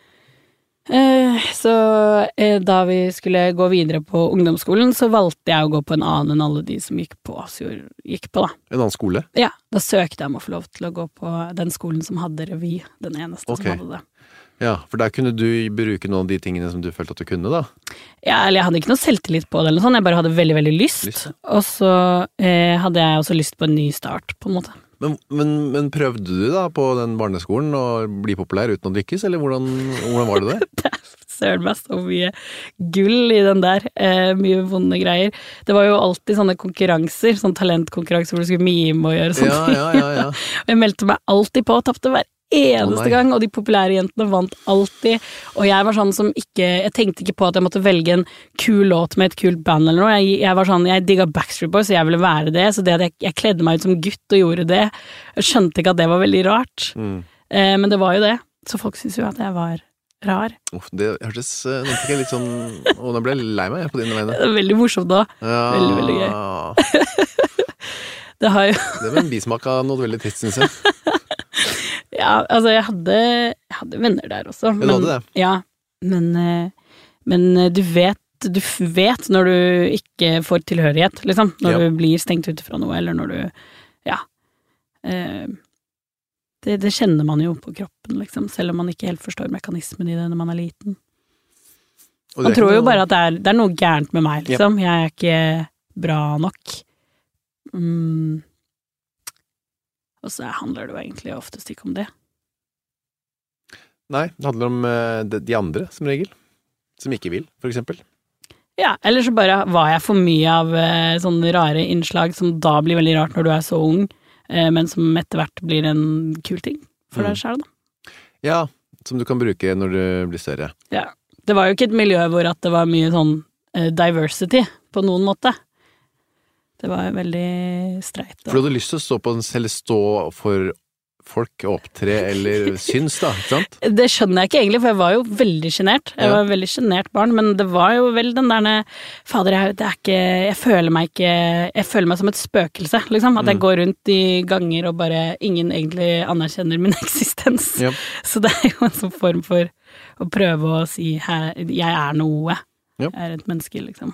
Så da vi skulle gå videre på ungdomsskolen, så valgte jeg å gå på en annen enn alle de som gikk på, så gikk på da. En annen skole? Ja, da søkte jeg om å få lov til å gå på den skolen som hadde revy, den eneste okay. som hadde det. Ja, for der kunne du bruke noen av de tingene som du følte at du kunne, da? Ja, eller jeg hadde ikke noe selvtillit på det eller sånn, jeg bare hadde veldig, veldig lyst. lyst. Og så eh, hadde jeg også lyst på en ny start, på en måte. Men, men, men prøvde du da på den barneskolen å bli populær uten å lykkes, eller hvordan, hvordan var det det? Det er søren meg så mye gull i den der, eh, mye vonde greier. Det var jo alltid sånne konkurranser, sånne talentkonkurranser hvor du skulle mime og gjøre sånne ting. Ja, ja, ja, ja. Og jeg meldte meg alltid på og tappte hver eneste oh, gang, og de populære jentene vant alltid, og jeg var sånn som ikke, jeg tenkte ikke på at jeg måtte velge en kul låt med et kult band eller noe, jeg, jeg var sånn, jeg digget Backstreet Boys, så jeg ville være det, så det at jeg, jeg kledde meg ut som gutt og gjorde det, jeg skjønte ikke at det var veldig rart, mm. eh, men det var jo det, så folk synes jo at jeg var rar. Uff, det hørtes, nå fikk jeg litt sånn, å, nå ble jeg lei meg på dine vegne. Det er veldig morsomt da, ja. Veldig, veldig gøy. Det har jo... Det var en bismak av noe veldig trist, synes jeg. Ja, altså jeg hadde, jeg hadde venner der også. Men, du hadde det? Ja, men, men du vet, du vet når du ikke får tilhørighet, liksom. Når ja. Du blir stengt ute fra noe, eller når du, ja. Det, det kjenner man jo på kroppen, liksom, selv om man ikke helt forstår mekanismen i det når man er liten. Man tror jo noe... bare at det er, det er noe gærent med meg, liksom. Ja. Jeg er ikke bra nok. Mm. Og så handler det jo egentlig oftest ikke om det. Nei, det handler om uh, de, de andre, som regel. Som ikke vil, for eksempel. Ja, eller så bare var jeg for mye av uh, sånne rare innslag som da blir veldig rart når du er så ung, uh, men som etter hvert blir en kul ting for mm. deg selv, da. Ja, som du kan bruke når du blir større. Ja, det var jo ikke et miljø hvor at det var mye sånn uh, diversity på noen måte. Det var veldig streit. For du hadde lyst til å stå på en, eller stå for folk, opptre eller syns da, ikke sant? Det skjønner jeg ikke egentlig, for jeg var jo veldig genert. Jeg ja. Var veldig genert barn, men det var jo vel den der, fader, jeg, det er ikke, jeg føler meg ikke, jeg føler meg som et spøkelse, liksom. At jeg mm. går rundt i ganger og bare ingen egentlig anerkjenner min eksistens. Ja. Så det er jo en sånn form for å prøve å si, her, jeg er noe. Ja. Jeg er et menneske, liksom.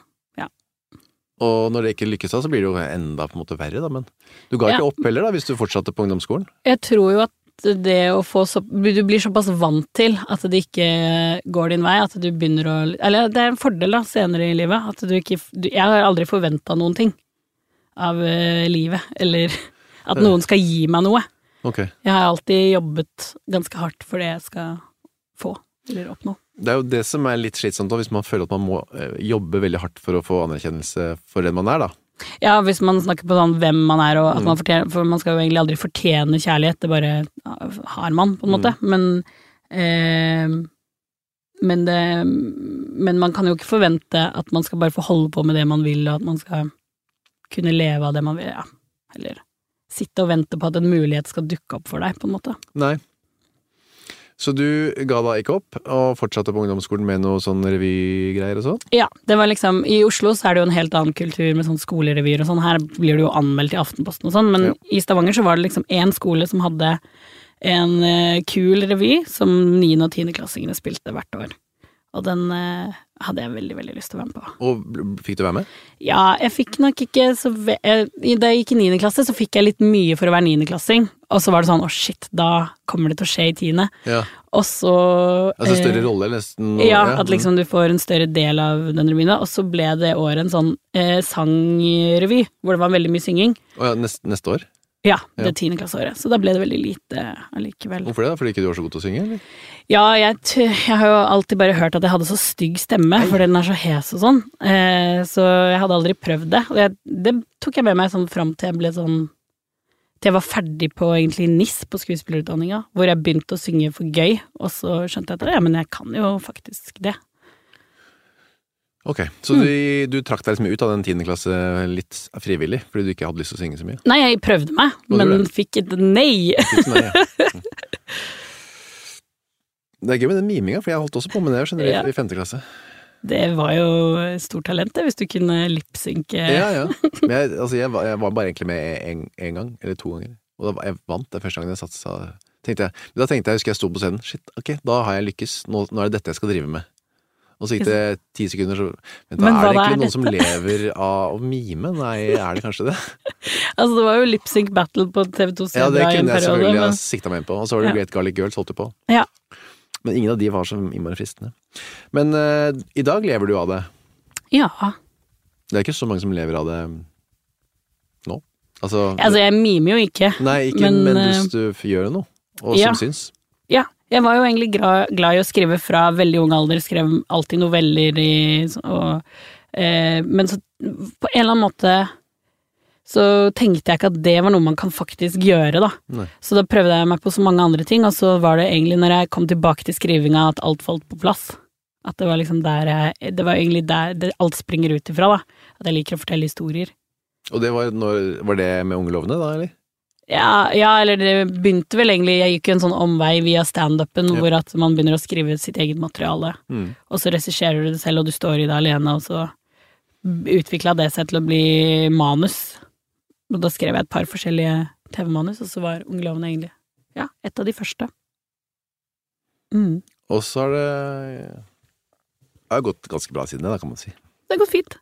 Og når det ikke lykkes da, så blir det jo enda på en måte verre da, men du ga ja. Ikke opp heller da, hvis du fortsatte på ungdomsskolen? Jeg tror jo at det å få så, du blir såpass vant til at det ikke går din vei, at du begynner å, eller det er en fordel da, senere i livet, at du ikke, du, jeg har aldri forventet noen ting av uh, livet, eller at noen skal gi meg noe. Okay. Jeg har alltid jobbet ganske hardt for det jeg skal få, eller oppnå. Det er jo det som er litt slitsomt da, hvis man føler at man må jobbe veldig hardt for å få anerkjennelse for det man er da. Ja, hvis man snakker på sånn hvem man er, og at mm. man fortjener, for man skal jo egentlig aldri fortjene kjærlighet, det bare har man på en måte, mm. men, eh, men, det, men man kan jo ikke forvente at man skal bare få holde på med det man vil, og at man skal kunne leve av det man vil, ja, eller sitte og vente på at en mulighet skal dukke opp for deg på en måte. Nei. Så du ga da ikke opp, og fortsatte på ungdomsskolen med noe sånn revygreier og sånn? Ja, det var liksom, i Oslo så er det jo en helt annen kultur med sånn skolerevyer og sånn, her blir det jo anmeldt i Aftenposten og sånn, men ja. I Stavanger så var det liksom en skole som hadde en uh, kul revy som niende- og tiendeklassingene spilte hvert år. Og den uh, hadde jeg veldig, veldig lyst til å være med på. Og fikk du være med? Ja, jeg fikk nok ikke så... Ve- jeg, da jeg gikk i niende klasse, så fikk jeg litt mye for å være niendeklassing. Og så var det sånn, å oh shit, da kommer det til å skje i tiende. Ja. Og så... Altså større rolle nesten? Og, ja, at liksom du får en større del av den revyen. Og så ble det året en sånn eh, sangrevy, hvor det var veldig mye synging. Og ja, neste, neste år? Ja, det ja. tiende klasseåret. Så da ble det veldig lite allikevel. Hvorfor det da? Fordi ikke du var så god til å synge, eller? Ja, jeg, jeg har jo alltid bare hørt at jeg hadde så stygg stemme, Ei. Fordi den er så hes og sånn. Eh, så jeg hadde aldri prøvd det. Og jeg, det tok jeg med meg sånn fram til jeg ble sånn, til jeg var ferdig på egentlig N I S på skuespillerutdanninga, hvor jeg begynte å synge for gøy, og så skjønte jeg at ja, men jeg kan jo faktisk det. Ok, så du, du trakk deg liksom ut av den tiende klasse litt frivillig, fordi du ikke hadde lyst til å synge så mye? Nei, jeg prøvde meg, Hva men gjorde du? fikk et nei. Fikk nei, ja. Det er gøy med den miminga, for jeg holdt også på med det generelt Ja. i femte klasse. Det var jo stort talent, det, hvis du kunne lipsynke. Ja, ja. Men jeg, altså, jeg, var, jeg var bare egentlig med en, en gang, eller to ganger. Og da, var- jeg vant det første gangen jeg satsa. Tenkte jeg, men da tenkte jeg, husker jeg sto på scenen, shit, ok, da har jeg lykkes, nå, nå er det dette jeg skal drive med. Og så gikk det ti sekunder, så vent, da, Men er hva det er egentlig noen dette? som lever av å mime? Nei, er det kanskje det? Altså, det var jo lipsync battle på T V to Ja, det Sebra i en kunne jeg periode. selvfølgelig ha Men, sikta meg inn på. Og så var det Ja. Great Garlic Girls holdt du på. ja. Men ingen av de var så innmari fristende. Men eh, i dag lever du av det. ja. Det er ikke så mange som lever av det nå. Altså, Altså, jeg mimer jo ikke. nei, ikke, men, men, hvis du f- gjør noe, og ja. som syns. Ja, jeg var jo egentlig glad, glad i å skrive fra veldig ung alder, skrev alltid noveller i, og, eh, men så på en eller annen måte så tenkte jeg ikke at det var noe man kan faktisk gjøre da. Nei. Så da prøvde jeg meg på så mange andre ting, og så var det egentlig når jeg kom tilbake til skrivinga at alt falt på plass. At det var liksom der jeg, det var egentlig der det, alt springer ut ifra da. At jeg liker å fortelle historier. Og det var, når, var det med Unge lovende da, eller? Ja, ja, eller det begynte vel egentlig, jeg gikk jo en sånn omvei via stand-upen, Ja. hvor at man begynner å skrive sitt eget materiale, Mm. og så regisserer du det selv, og du står i det alene, og så utviklet det seg til å bli manus. Og da skrev jeg et par forskjellige T V-manus, og så var Unge lovende egentlig, ja, et av de første. Mm. Og så har det Det har gått ganske bra siden det, da, kan man si. Det går fint.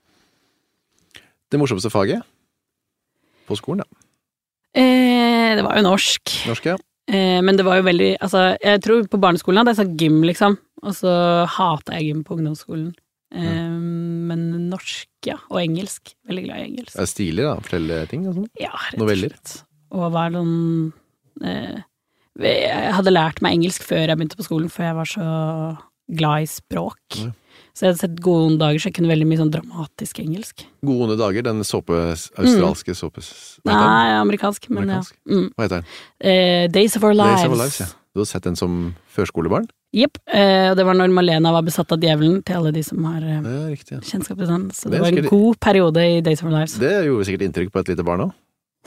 Det morsomste faget på skolen, da. Eh, det var jo norsk. Norsk, ja. Eh, men det var jo veldig, altså, jeg tror på barneskolen hadde jeg sagt gym, liksom, og så hatet jeg gym på ungdomsskolen. Eh, men norsk, ja, og engelsk. Veldig glad i engelsk. Det er stilig, da. Fortelle ting og sånn. Ja, rett og Noveller. slett. Og var sånn eh, Jeg hadde lært meg engelsk før jeg begynte på skolen, for jeg var så glad i språk. Ja. Så jeg hadde sett Gode onde dager, så jeg kunne veldig mye sånn dramatisk engelsk. Gode onde dager, den såpe, australske såpes... Hva heter den? Nei, amerikansk, men Amerikansk. ja. Mm. Hva heter den? Eh, Days of Our Lives. Days of Our Lives, ja. Du har sett den som førskolebarn? Jepp. Eh, og det var når Malena var besatt av djevelen, til alle de som har eh, Ja, riktig. Ja. kjennskap til den. Så Det det var en husker de- god periode i Days of Our Lives. Det gjorde sikkert inntrykk på et lite barn òg.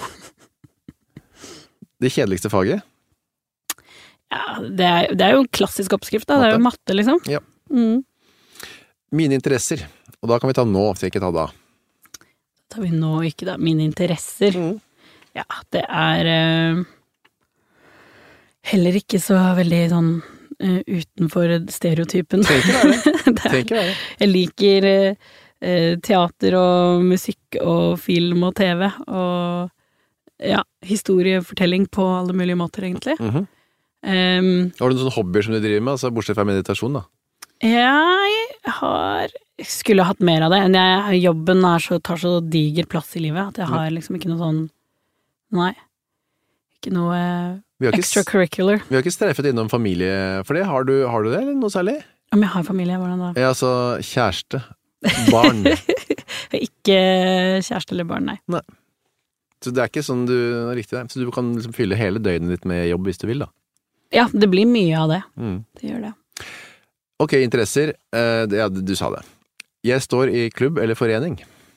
Det kjedeligste faget? Ja, det er, det er jo en klassisk oppskrift, da. Det er jo matte, liksom. Ja. Mm. Mine interesser. Og da kan vi ta nå, så ikke ta da. Tar vi nå ikke, da. Mine interesser. Mm. Ja, det er eh, heller ikke så veldig sånn eh, utenfor stereotypen. Trenger ikke være det. Det er- Trenger ikke være det. Jeg liker eh, eh, teater og musikk og film og T V og ja, historiefortelling på alle mulige måter, egentlig. Mhm. Um, Har du noen sånne hobbyer som du driver med, altså bortsett fra meditasjon, da? jeg har skulle hatt mer av det, enn jeg, jobben er så, tar så diger plass i livet, at jeg har liksom ikke noe sånn, nei, ikke noe Vi har ikke, extracurricular. vi har ikke streffet innom familie for det. Har du, har du det, eller noe særlig? Om jeg har familie, hvordan da? Ja, altså kjæreste, barn. Ikke kjæreste eller barn, nei. Så det er ikke sånn du, riktig det. Så du kan liksom fylle hele døgnet ditt med jobb hvis du vil, da. Ja, det blir mye av det. Mm. Det gjør det. Ok, interesser. Eh, det- ja, du sa det. Jeg står i klubb eller forening.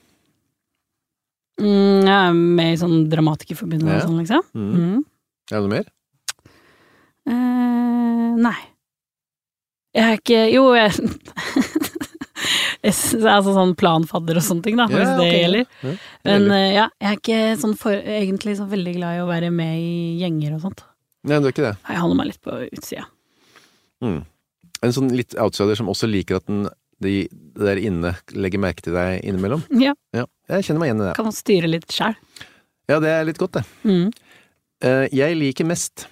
Mm, jeg er med i sånn dramatikerforbundet Ja. og sånn, liksom. Mm. Mm. Er det noe mer? Eh, nei. Jeg er ikke Jo, jeg, jeg s- Altså sånn planfadder og sånne ting, da, hvis det ok, ja. gjelder. Ja, Men veldig. eh, ja, jeg er ikke sånn for, egentlig så veldig glad i å være med i gjenger og sånt. Nei, du er ikke det. Jeg holder meg litt på utsida. Mm. En sånn litt outsider som også liker at den, de, det der inne legger merke til deg innimellom. Ja, Ja, jeg kjenner meg igjen i det. kan man styre litt sjæl. Ja, det er litt godt, det. Mm. Eh, jeg liker mest.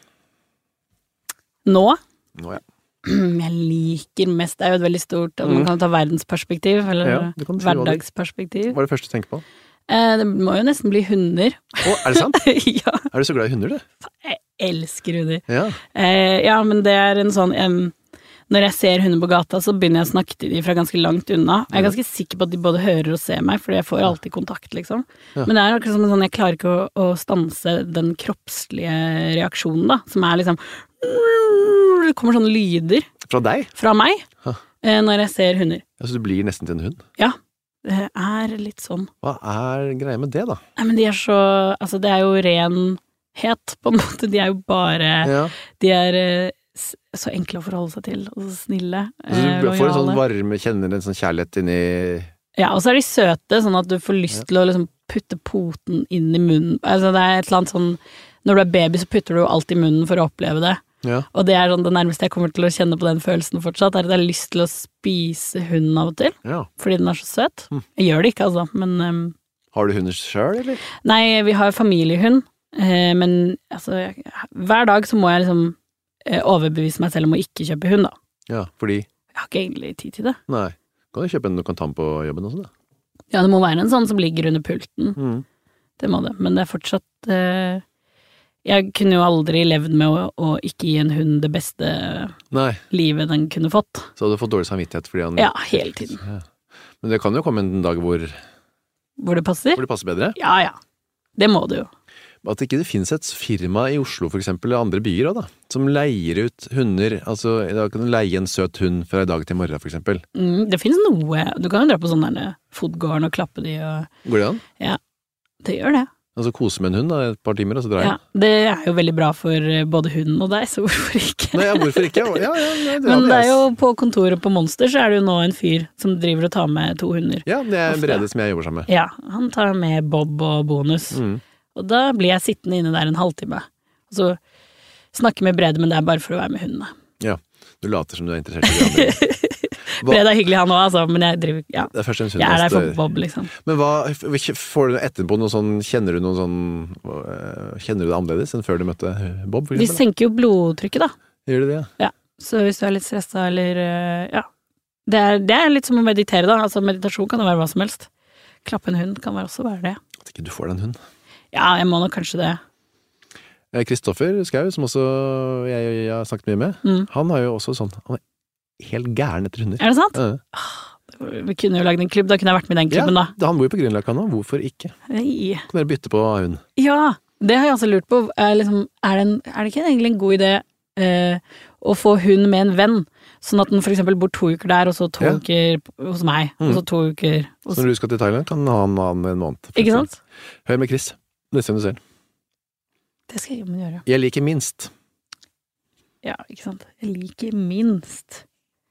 Nå Nå, ja. jeg liker mest, det er jo et veldig stort, Mm. man kan ta verdensperspektiv, eller Ja, det kan du si hva du- hverdagsperspektiv. Hva er det første du tenker på? Eh, det må jo nesten bli hunder. Å, er det sant? Ja, Er du så glad i hunder, du? jeg elsker hunder. Ja. Eh, ja, men det er en sånn em, når jeg ser hunder på gata, så begynner jeg å snakke til dem fra ganske langt unna. Jeg er ganske sikker på at de både hører og ser meg, fordi jeg får alltid kontakt, liksom. Ja. Men det er akkurat som en sånn, jeg klarer ikke å, å stanse den kroppslige reaksjonen, da, som er liksom det kommer sånne lyder Fra deg? fra meg. Huh. eh, når jeg ser hunder. Altså, du blir nesten til en hund? Ja, det er litt sånn. Hva er greia med det, da? Nei, men de er så, altså det er jo renhet, på en måte. De er jo bare, Ja. de er eh, s- så enkle å forholde seg til, og så snille, Altså, eh, du får en sånn lojale. varme, kjenner en sånn kjærlighet inni... Ja, og så er de søte, sånn at du får lyst til å liksom putte poten inn i munnen. Altså det er et eller annet sånn, når du er baby så putter du jo alt i munnen for å oppleve det. Ja. Og det er sånn det nærmeste jeg kommer til å kjenne på den følelsen fortsatt, er at jeg har lyst til å spise hunden av og til, Ja. fordi den er så søt. Mm. Jeg gjør det ikke, altså, men um, Har du hunder selv, eller? nei, vi har familiehund, eh, men altså, jeg, hver dag så må jeg liksom eh, overbevise meg selv om å ikke kjøpe hund, da. Ja, fordi... Jeg har ikke egentlig tid til det. Nei. Kan du kjøpe en du kan ta med på jobben også, da? Ja, det må være en sånn som ligger under pulten. Mm. Det må det, men det er fortsatt eh, jeg kunne jo aldri levd med å, å ikke gi en hund det beste Nei, livet den kunne fått. så hadde du fått dårlig samvittighet fordi han... Ja, hele tiden. Ja. Men det kan jo komme en dag hvor, Hvor det passer? hvor det passer bedre. Ja, ja. Det må det jo. At ikke det finnes et firma i Oslo for eksempel, eller andre byer også, da, som leier ut hunder, altså da kan du leie en søt hund fra i dag til morgen for eksempel. Mm, det finnes noe. Du kan jo dra på sånn der fotgården og klappe de og Går det an? ja, det gjør det. Altså kose med en hund da, et par timer, og så drar jeg. Ja, det er jo veldig bra for eh, både hunden og deg, så hvorfor ikke? Nei, ja, hvorfor ikke? Ja, ja, nei, det Men hadde det er jeg- jo på kontoret på Monster, så er det jo nå en fyr som driver og tar med to hunder. Ja, det er Ofte. Brede som jeg jobber sammen med. Ja, han tar med Bob og Bonus. Mm. Og da blir jeg sittende inne der en halvtime. Og så snakke med Brede, men det er bare for å være med hundene. Ja, du later som du er interessert i det andre. Hva- Brede er hyggelig han også, altså, men jeg driver, ja. Det er først en hund. Jeg er der altså, for Bob, liksom. Men hva, får du etterpå noe sånn, kjenner du noe sånn, øh, kjenner du det annerledes enn før du møtte Bob, for De eksempel? senker jo blodtrykket, da. Gjør du det, ja? Så hvis du er litt stresset, eller, øh, ja. Det er, det er litt som å meditere, da. Altså, meditasjon kan jo være hva som helst. Klappe en hund kan være også være det. At ikke du får deg en hund. Ja, jeg må nok kanskje det. Eh, Kristoffer Skau, som også jeg, jeg har snakket mye med, Mm. han har jo også sånn, han er helt gæren etter hunder. Er det sant? Ja. Vi kunne jo lagd en klubb, da kunne jeg vært med i den klubben, Ja, da. han bor jo på Grünerløkka nå, hvorfor ikke? Nei. Kan dere bytte på hund? Ja, det har jeg også lurt på. Er, liksom, er, det, en, er det ikke egentlig en god idé eh, å få hund med en venn? Sånn at den for eksempel bor to uker der, og så to Ja. uker hos meg, og så to uker hos... Så når du skal til Thailand, kan han ha han en måned. for Ikke eksempel. sant? Hør med Chris, neste gang du ser. Det skal jeg jobben gjøre. Jeg liker minst. Ja, ikke sant. Jeg liker minst.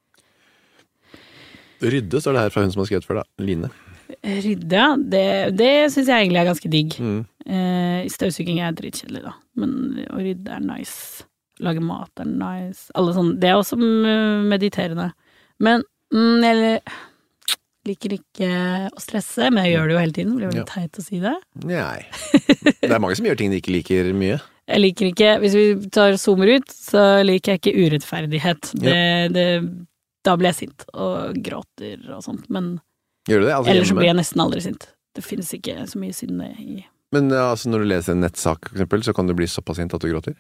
Rydde, står det her fra hun som har skrevet for deg, Line. Rydde, ja. Det, det synes jeg egentlig er ganske digg. Mm. Eh, støvsuging er dritkjedelig, da. Men å rydde er nice. Lage mat er nice. Alle sånne. Det er også mm, mediterende. Men mm, jeg liker ikke å stresse, men jeg gjør det jo hele tiden. Det blir veldig Ja. teit å si det. Nei. Det er mange som gjør ting de ikke liker mye. Jeg liker ikke, hvis vi tar zoomer ut, så liker jeg ikke urettferdighet. Det, det, da blir jeg sint og gråter og sånt, men Gjør du det? Altså, ellers så hjemme? blir jeg nesten aldri sint. Det finnes ikke så mye sinne i... Men ja, altså, når du leser en nettsak, for eksempel, så kan du bli såpass sint at du gråter?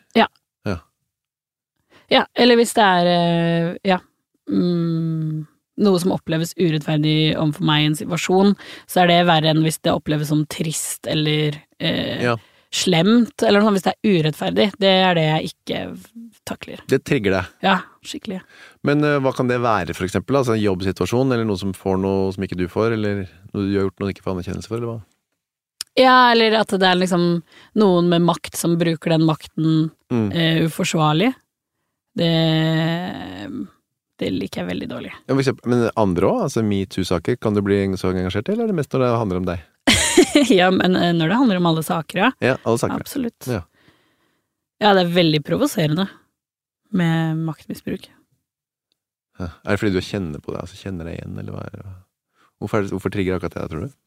Ja, eller hvis det er, eh, ja, mm, noe som oppleves urettferdig overfor meg i en situasjon, så er det verre enn hvis det oppleves som trist eller eh, Ja. slemt, eller noe sånt, hvis det er urettferdig. Det er det jeg ikke takler. Det trigger deg. Ja, skikkelig. Men uh, hva kan det være, for eksempel? Altså en jobbsituasjon, eller noe som får noe som ikke du får, eller noe du har gjort noe du ikke får anerkjennelse for, eller hva? Ja, eller at det er liksom noen med makt som bruker den makten Mm. eh, uforsvarlig. Det, det liker jeg veldig dårlig. Ja, for eksempel, men andre også, altså MeToo-saker, kan du bli så engasjert i, eller er det mest når det handler om deg? Ja, men eh, når det handler om alle saker, ja. Ja, alle saker. Absolutt. Ja. Ja, det er veldig provoserende med maktmisbruk. Ja. Er det fordi du kjenner på det, altså kjenner deg igjen, eller hva er det? Hvorfor, er det, hvorfor trigger akkurat det, tror du?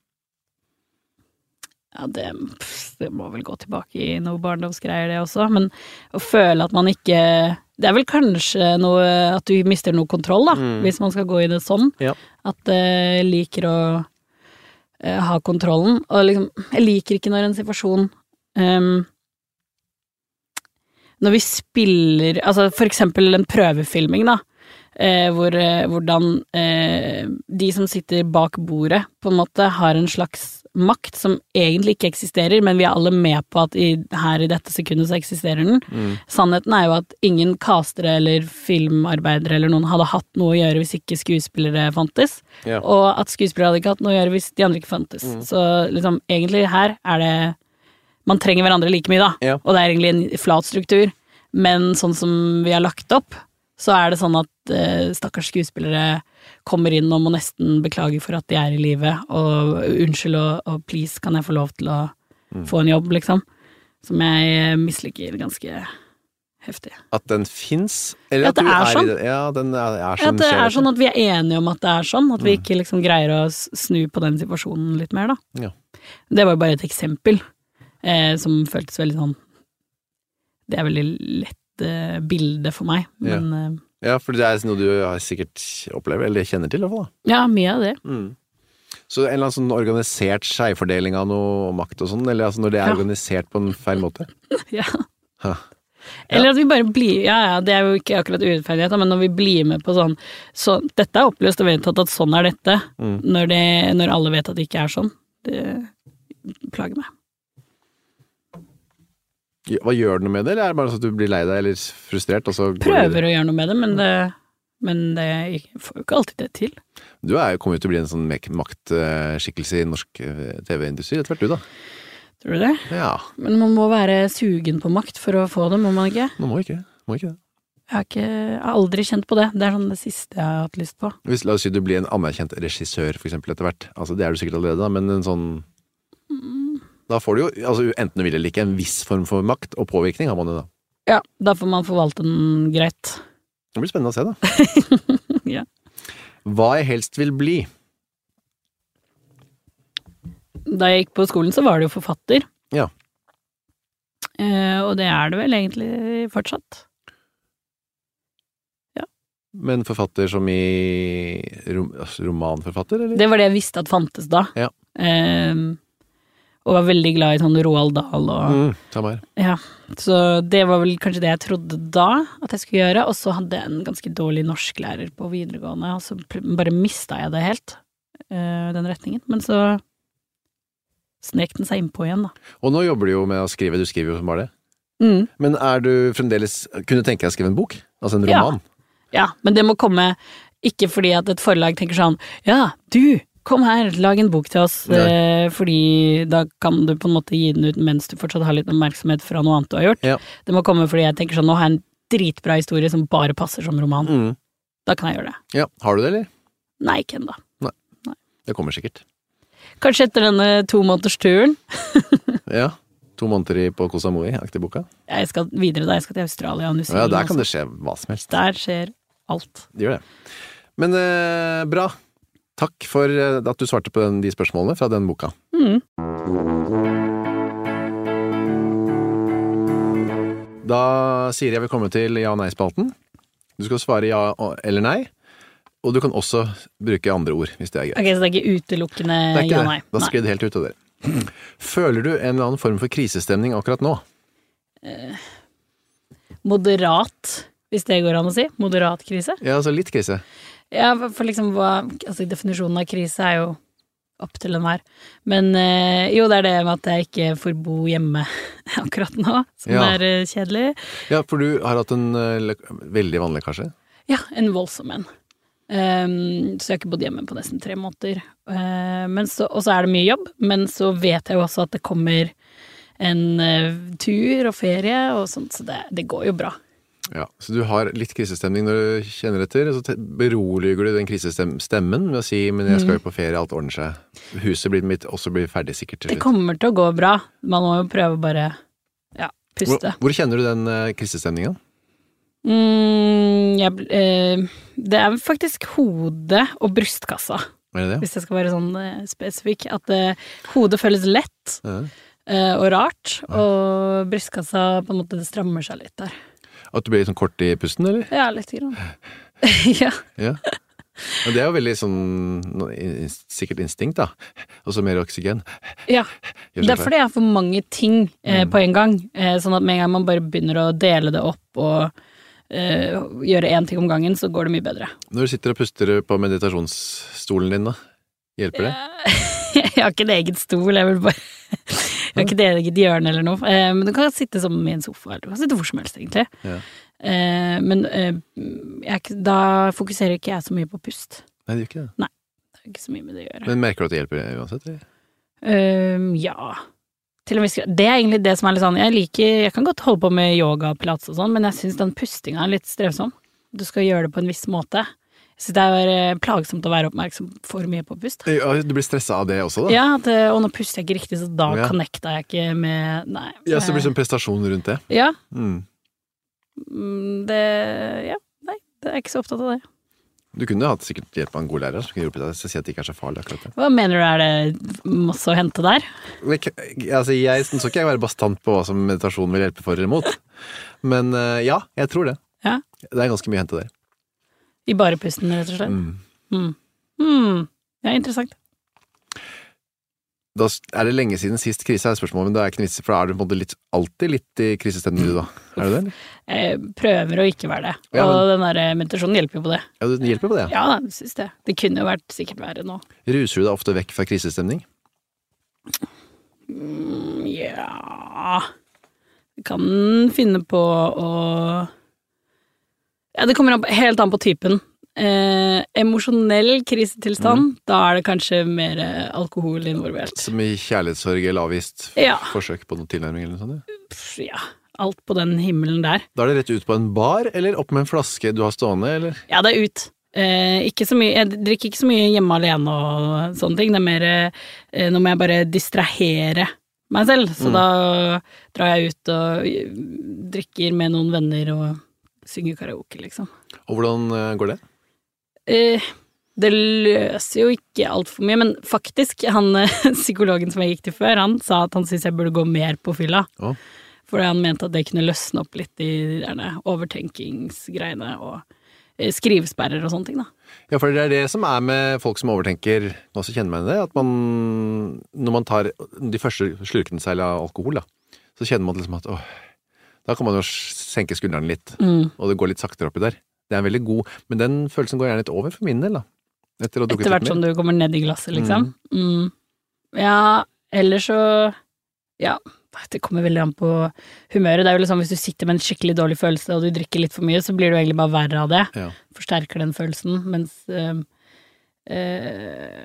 Ja, det, pff, det må vel gå tilbake i noe barndomsgreier det også, men å føle at man ikke... Det er vel kanskje noe, at du mister noe kontroll da, Mm. hvis man skal gå i det sånn. Ja. At jeg uh, liker å uh, ha kontrollen, og liksom, jeg liker ikke når en situasjon... Um, når vi spiller, altså for eksempel en prøvefilming da, eh, hvor, eh, hvordan eh, de som sitter bak bordet på en måte har en slags makt som egentlig ikke eksisterer, men vi er alle med på at i, her i dette sekundet så eksisterer den. Mm. Sannheten er jo at ingen castere eller filmarbeidere eller noen hadde hatt noe å gjøre hvis ikke skuespillere fantes, ja. Og at skuespillere hadde ikke hatt noe å gjøre hvis de andre ikke fantes. Mm. Så liksom, egentlig her er det man trenger hverandre like mye da, ja. Og det er egentlig en flat struktur, men sånn som vi har lagt opp, så er det sånn at eh, stakkars skuespillere kommer inn og må nesten beklage for at de er i livet, og unnskyld og, og please, kan jeg få lov til å mm. få en jobb, liksom? Som jeg misliker ganske heftig. At den finnes? Eller at, at det er, er sånn? Ja, den er, er sånn. At det er sånn at vi er enige om at det er sånn, at vi ikke liksom greier å snu på den situasjonen litt mer, da. Ja. Det var jo bare et eksempel, eh, som føltes veldig sånn, det er veldig lett bilde for meg, men ja. Ja, for det er noe du har sikkert opplever, eller kjenner til i hvert fall da. Ja, mye av det. Mm. Så en eller annen sånn organisert skjevfordeling av noe makt og sånn, eller altså når det er ja. Organisert på en feil måte? Ja. Ha. Eller at vi bare blir, ja ja, det er jo ikke akkurat urettferdighet, men når vi blir med på sånn, så dette er oppløst og vedtatt at sånn er dette, mm. når, det, når alle vet at det ikke er sånn, det plager meg. Hva gjør du noe med det, eller er det bare sånn at du blir lei deg eller frustrert? Og så prøver å gjøre noe med det, men det, men det får jo ikke alltid det til. Du er, kommer jo til å bli en sånn maktskikkelse i norsk T V-industri, etter hvert du da. Tror du det? Ja. Men man må være sugen på makt for å få det, må man ikke? Man må ikke, må ikke det. Jeg har, ikke, jeg har aldri kjent på det, det er sånn det siste jeg har hatt lyst på. Hvis, la oss si du blir en anerkjent regissør for eksempel etter hvert, altså det er du sikkert allerede da, men en sånn... Mm. Da får du jo, altså enten du vil eller ikke, en viss form for makt og påvirkning har man jo da. Ja, da får man forvalte den greit. Det blir spennende å se da. Ja. Hva jeg helst vil bli? Da jeg gikk på skolen så var det jo forfatter. Ja. Eh, og det er det vel egentlig fortsatt. Ja. Men forfatter som i rom, altså romanforfatter, eller? Det var det jeg visste at fantes da. Ja. Eh, og var veldig glad i sånn Roald Dahl og... Mm, samme her. Ja, så det var vel kanskje det jeg trodde da at jeg skulle gjøre, og så hadde jeg en ganske dårlig norsklærer på videregående, og så bare mistet jeg det helt, øh, den retningen, men så snek den seg innpå igjen da. Og nå jobber du jo med å skrive, du skriver jo som bare det. Mm. Men er du fremdeles, kunne du tenke deg å skrive en bok? Altså en roman? Ja, ja, men det må komme, ikke fordi at et forlag tenker sånn, ja, du... Kom her, lag en bok til oss, eh, fordi da kan du på en måte gi den ut mens du fortsatt har litt oppmerksomhet fra noe annet du har gjort. Ja. Det må komme fordi jeg tenker sånn, nå har jeg en dritbra historie som bare passer som roman. Mm. Da kan jeg gjøre det. Ja, har du det, eller? Nei, ikke enda. Nei. Nei. Det kommer sikkert. Kanskje etter denne to måneders turen. Ja, to måneder på Koh Samui-aktig boka. Jeg skal videre da, jeg skal til Australia og New Zealand. Ja, der kan det skje hva som helst. Der skjer alt. Det gjør det. Men eh, bra. Takk for at du svarte på den, de spørsmålene fra den boka. Mm. Da sier jeg velkommen til ja- og nei-spalten. Du skal svare ja eller nei, og du kan også bruke andre ord, hvis det er greit. Ok, så det er ikke utelukkende ja og nei? Da skrid helt ut av det. Føler du en eller annen form for krisestemning akkurat nå? Eh, moderat, hvis det går an å si. Moderat krise. Ja, altså litt krise. Ja, for liksom hva, altså definisjonen av krise er jo opp til en hver. Men eh, jo, det er det med at jeg ikke får bo hjemme akkurat nå, som ja. Er eh, kjedelig. Ja, for du har hatt en uh, veldig vanlig kanskje? Ja, en voldsom en. Um, så jeg har ikke bodd hjemme på nesten tre måneder. Uh, men så, og så er det mye jobb, men så vet jeg jo også at det kommer en uh, tur og ferie og sånt, så det, det går jo bra. Ja, så du har litt krisestemning når du kjenner etter, og så beroliger du den krisestemmen med å si, men jeg skal jo på ferie, alt ordner seg. Huset blir mitt også blir ferdig sikkert til slutt. Det kommer til å gå bra. Man må jo prøve bare, ja, puste. Hvor, hvor kjenner du den uh, krisestemningen? Mm, jeg, eh, det er faktisk hodet og brystkassa. Er det det? Hvis jeg skal være sånn eh, spesifik. At eh, hodet føles lett ja. eh, og rart, ja. Og brystkassa på en måte det strammer seg litt der. At du blir litt sånn kort i pusten, eller? Ja, litt grann. Ja. Ja. Men det er jo veldig sånn, sikkert instinkt da. Og så mer oksygen. Ja, det er fordi jeg har for mange ting eh, mm. på en gang. Eh, sånn at med en gang man bare begynner å dele det opp og uh, gjøre én ting om gangen, så går det mye bedre. Når du sitter og puster på meditasjonsstolen din da, hjelper det? Jeg har ikke en egen stol, jeg vil bare jeg har ikke et eget hjørne eller noe, uh, men du kan sitte som i en sofa, eller du kan sitte hvor som helst egentlig. Ja. Uh, men uh, jeg, da fokuserer ikke jeg så mye på pust. Nei, det gjør ikke det. Nei, det er ikke så mye med det å gjøre. Men merker du at det hjelper uansett? Uh, ja, til en viss grad. Det er egentlig det som er litt sånn, jeg liker, jeg kan godt holde på med yoga, pilates og sånn, men jeg synes den pustinga er litt strevsom. Du skal gjøre det på en viss måte. Jeg synes det er plagsomt å være oppmerksom for mye på pust. Ja, du blir stresset av det også da? Ja, det, og nå puster jeg ikke riktig, så da ja. connecter jeg ikke med, nei. Ja, så det blir sånn prestasjon rundt det? Ja. Mm. Det, ja, nei, det er ikke så opptatt av det. Du kunne hatt sikkert hjelp av en god lærer som kunne hjulpet deg til å si at det ikke er så farlig akkurat det. Hva mener du, er det masse å hente der? Altså, jeg så ikke jeg være bastant på hva som meditasjon vil hjelpe for eller imot. Men ja, jeg tror det. Ja. Det er ganske mye å hente der. I bare pusten, rett og slett? Mm. Mm. Mm. Ja, interessant. Da er det lenge siden sist krise er spørsmålet, men det er ikke vits, for da er du på en måte litt, alltid litt i krisestemning du da. Er du det, eller? Jeg prøver å ikke være det, ja, men... og den der meditasjonen hjelper jo på det. Ja, den hjelper på det? Ja, jeg synes det. Det kunne jo vært sikkert verre nå. Ruser du deg ofte vekk fra krisestemning? Mm, ja... Jeg kan finne på å... Ja, det kommer helt an på typen. Eh, emosjonell krisetilstand, mm. da er det kanskje mer alkohol involvert. Som i kjærlighetssorg eller avvist ja. forsøk på noen tilnærming eller noe sånt? Ja? ja, alt på den himmelen der. Da er det rett ut på en bar, eller opp med en flaske du har stående, eller? Ja, det er ut. Eh, ikke så mye, jeg drikker ikke så mye hjemme alene og sånne ting. Det er mer, eh, nå må jeg bare distrahere meg selv, så mm. da drar jeg ut og drikker med noen venner og synger karaoke, liksom. Og hvordan uh, går det? Uh, det løser jo ikke alt for mye, men faktisk, han, psykologen som jeg gikk til før, han sa at han synes jeg burde gå mer på fylla. Oh. Fordi han mente at det kunne løsne opp litt i derne overtenkingsgreiene og uh, skrivesperrer og sånne ting, da. Ja, for det er det som er med folk som overtenker, nå så kjenner man det, at man, når man tar de første slurkene seg av alkohol, da, så kjenner man liksom at, åh, da kan man jo senke skuldrene litt, mm. og det går litt saktere oppi der. Det er veldig god, men den følelsen går gjerne litt over for min del, da. Etter, Etter hvert som du kommer ned i glasset, liksom. Mm. Mm. Ja, eller så, ja, det kommer veldig an på humøret. Det er jo liksom, hvis du sitter med en skikkelig dårlig følelse, og du drikker litt for mye, så blir du egentlig bare verre av det. Ja. Forsterker den følelsen, mens øh, øh,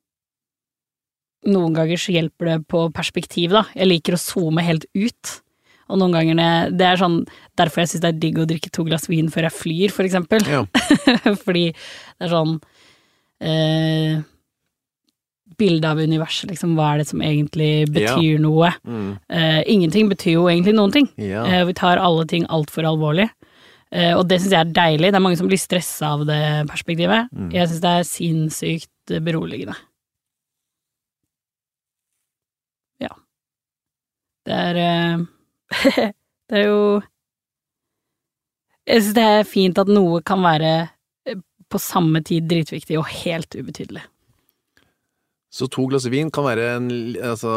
noen ganger så hjelper det på perspektiv, da. Jeg liker å zoome helt ut. Og noen ganger, det er sånn, derfor jeg synes det er digg å drikke to glass vin før jeg flyr, for eksempel. Ja. Fordi det er sånn, eh, bildet av universet, liksom, hva er det som egentlig betyr ja. noe? Mm. Eh, ingenting betyr jo egentlig noen ting. Ja. Eh, vi tar alle ting alt for alvorlig. Eh, og det synes jeg er deilig. Det er mange som blir stresset av det perspektivet. Mm. Jeg synes det er sinnssykt beroligende. Ja. Det er... Eh, det er jo jeg synes det er fint at noe kan være på samme tid dritviktig og helt ubetydelig. Så to glass vin kan være en, altså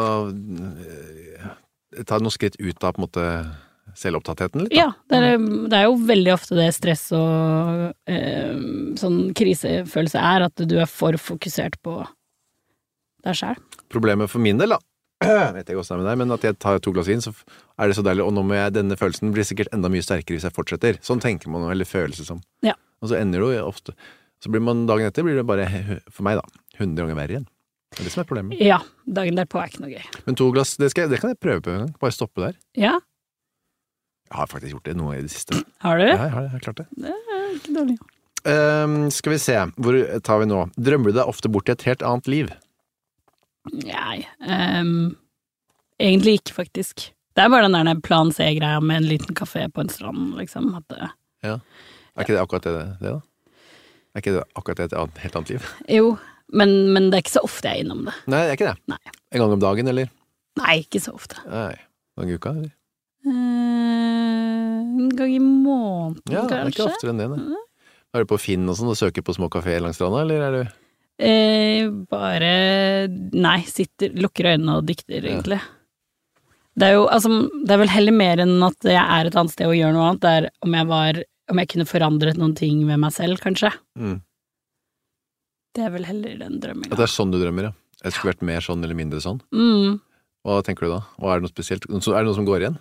ta noe skritt ut av på en måte selvopptattheten litt da? Ja, det er, det er jo veldig ofte det stress og eh, sånn krisefølelse er at du er for fokusert på deg selv. Problemet for min del da jeg vet ikke hvordan det er med deg, men at jeg tar to glass vin, så er det så deilig, og nå må jeg, denne følelsen blir sikkert enda mye sterkere hvis jeg fortsetter. Sånn tenker man, eller følelse som. Ja. Og så ender det jo ofte, så blir man dagen etter, blir det bare, for meg da, hundre ganger verre igjen. Det er det som er problemet. Ja, dagen derpå er ikke noe gøy. Men to glass, det, skal, det kan jeg prøve på en gang, bare stoppe der. Ja. Jeg har faktisk gjort det noe i det siste. Har du? Ja, jeg har det, jeg har klart det. Det er ikke dårlig. Um, skal vi se, hvor tar vi nå? Drømmer du deg ofte bort i et helt annet liv? Nei, um, egentlig ikke faktisk. Det er bare den der plan C-greia med en liten kafé på en strand, liksom. At det, ja. Er ikke det akkurat det, det da? Er ikke det akkurat det et helt annet liv? Jo, men, men det er ikke så ofte jeg er innom det. Nei, det er ikke det? Nei. En gang om dagen, eller? Nei, ikke så ofte. Nei, en gang i uka, eller? Uh, en gang i måneden, ja, kanskje? Ja, det er ikke oftere enn det, ne? Er du på Finn og sånn og søker på små kaféer langs stranda, eller er du... Eh, bare nei, sitter, lukker øynene og dikter egentlig. Ja. Det er jo, altså, det er vel heller mer enn at jeg er et annet sted og gjør noe annet, det er om jeg var om jeg kunne forandret noen ting ved meg selv, kanskje. Mm. Det er vel heller den drømmen. At det er sånn du drømmer, ja. Jeg skulle vært mer sånn eller mindre sånn. Mm. Hva tenker du da? Hva er det noe spesielt? Er det noe som går igjen?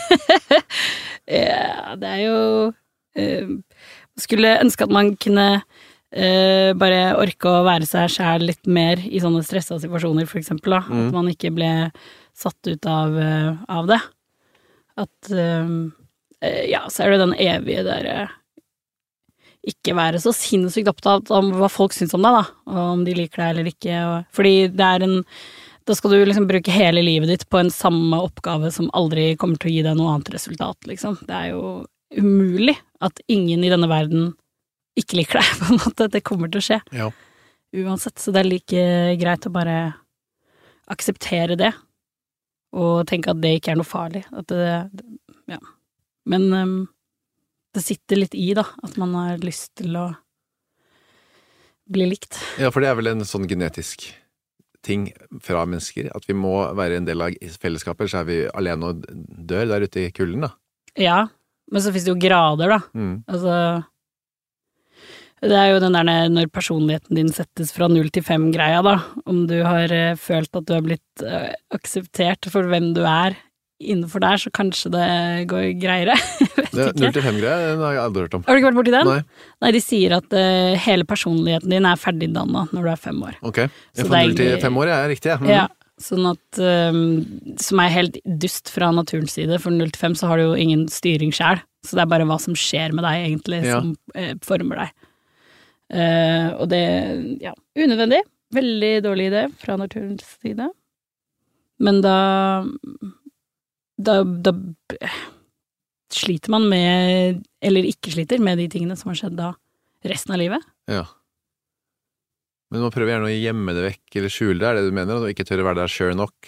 Ja, det er jo uh, skulle ønske at man kunne uh, bare orke å være seg selv litt mer i sånne stressa situasjoner, for eksempel, da. Mm. At man ikke ble satt ut av, uh, av det. At uh, uh, ja, så er det den evige der uh, ikke være så sinnssykt opptatt om hva folk syns om deg, da, og om de liker deg eller ikke, og, fordi det er en da skal du liksom bruke hele livet ditt på en samme oppgave som aldri kommer til å gi deg noe annet resultat, liksom. Det er jo umulig at ingen i denne verden ikke liker deg, på en måte. Det kommer til å skje. Ja. Uansett, så det er like greit å bare akseptere det, og tenke at det ikke er noe farlig. At det, ja. Men um, det sitter litt i, da, at man har lyst til å bli likt. Ja, for det er vel en sånn genetisk ting fra mennesker, at vi må være en del av fellesskapet, så er vi alene og dør der ute i kulden, da. Ja, men så finnes det jo grader, da. Mm. Altså, det er jo den der når personligheten din settes fra null til fem greia, da. Om du har uh, følt at du har blitt uh, akseptert for hvem du er innenfor der, så kanskje det går greiere. null til fem greia, den har jeg aldri hørt om. Har du ikke vært borti den? Nei. Nei, de sier at uh, hele personligheten din er ferdigdannet når du er fem år. Ok, jeg får null til fem år, jeg er riktig, ja. Mm. Ja, sånn at, um, som er helt dust fra naturens side, for null til fem så har du jo ingen styring selv, så det er bare hva som skjer med deg egentlig, ja. Som uh, former deg. Uh, og det, ja, unødvendig, veldig dårlig idé fra naturens side, men da Da, da sliter man med, eller ikke sliter med de tingene som har skjedd da resten av livet. Ja. Men man prøver gjerne å gjemme det vekk, eller skjule det, er det du mener, og ikke tørre å være der selv nok.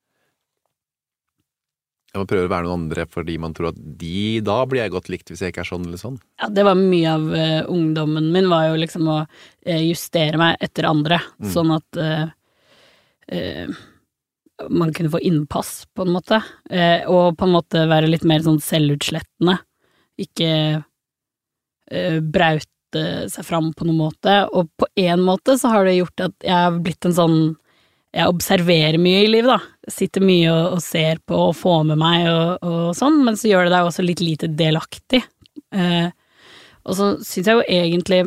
Ja, man prøver å være noen andre fordi man tror at de, da blir jeg godt likt hvis jeg ikke er sånn eller sånn. Ja, det var mye av uh, ungdommen min, var jo liksom å uh, justere meg etter andre, mm. sånn at uh, uh, man kunne få innpass, på en måte, eh, og på en måte være litt mer sånn selvutslettende, ikke eh, braute seg fram på noen måte, og på en måte så har det gjort at jeg har blitt en sånn, jeg observerer mye i livet, da, jeg sitter mye og, og ser på og får med meg og, og sånn, men så gjør det deg også litt lite delaktig, eh, og så synes jeg jo egentlig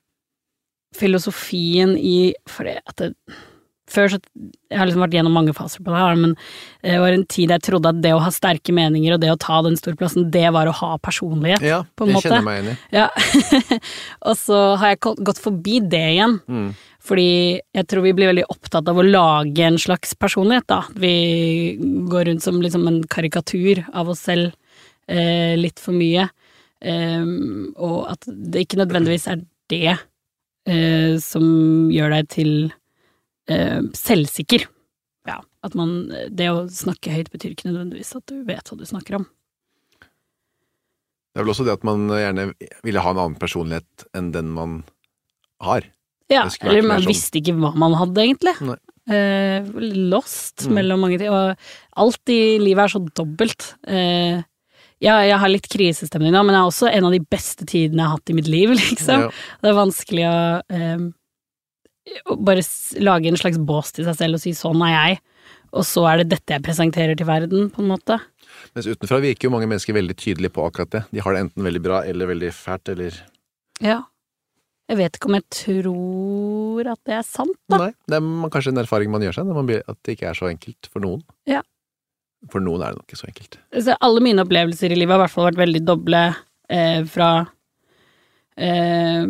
filosofien i, for det at det før så, jeg har liksom vært gjennom mange faser på det her, men det var en tid jeg trodde at det å ha sterke meninger og det å ta den store plassen, det var å ha personlighet, ja, på en måte. Ja, jeg kjenner meg igjen i. Ja, og så har jeg gått forbi det igjen, mm. fordi jeg tror vi blir veldig opptatt av å lage en slags personlighet, da. Vi går rundt som liksom en karikatur av oss selv eh, litt for mye, eh, og at det ikke nødvendigvis er det eh, som gjør deg til Uh, selvsikker. Ja, at man, det å snakke høyt betyr ikke nødvendigvis at du vet hva du snakker om. Det er vel også det at man gjerne ville ha en annen personlighet enn den man har. Ja, eller man sånn. Visste ikke hva man hadde egentlig. Uh, lost mm. mellom mange ting, og alt i livet er så dobbelt. Uh, ja, jeg har litt krisestemning nå, men det er også en av de beste tidene jeg har hatt i mitt liv, liksom. Ja. Det er vanskelig å uh, og bare lage en slags bås til seg selv og si sånn er jeg, og så er det dette jeg presenterer til verden, på en måte. Mens utenfra virker jo mange mennesker veldig tydelige på akkurat det. De har det enten veldig bra eller veldig fælt, eller... Ja. Jeg vet ikke om jeg tror at det er sant, da. Nei, det er kanskje en erfaring man gjør seg, når man blir, at det ikke er så enkelt for noen. Ja. For noen er det nok ikke så enkelt. Altså, alle mine opplevelser i livet har i hvert fall vært veldig doble eh, fra... Eh,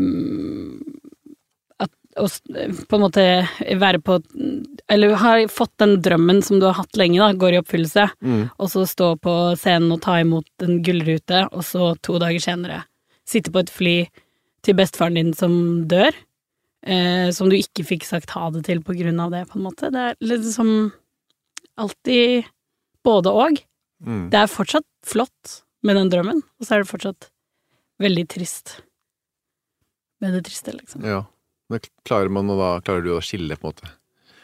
og på en måte være på, eller har fått den drømmen som du har hatt lenge da, går i oppfyllelse, mm. og så stå på scenen og ta imot en gullrute, og så to dager senere sitte på et fly til bestefaren din som dør, eh, som du ikke fikk sagt ha det til på grunn av det, på en måte. Det er liksom alltid både og. Mm. Det er fortsatt flott med den drømmen, og så er det fortsatt veldig trist med det triste, liksom. Ja. Men klarer man å da, klarer du å skille på en måte?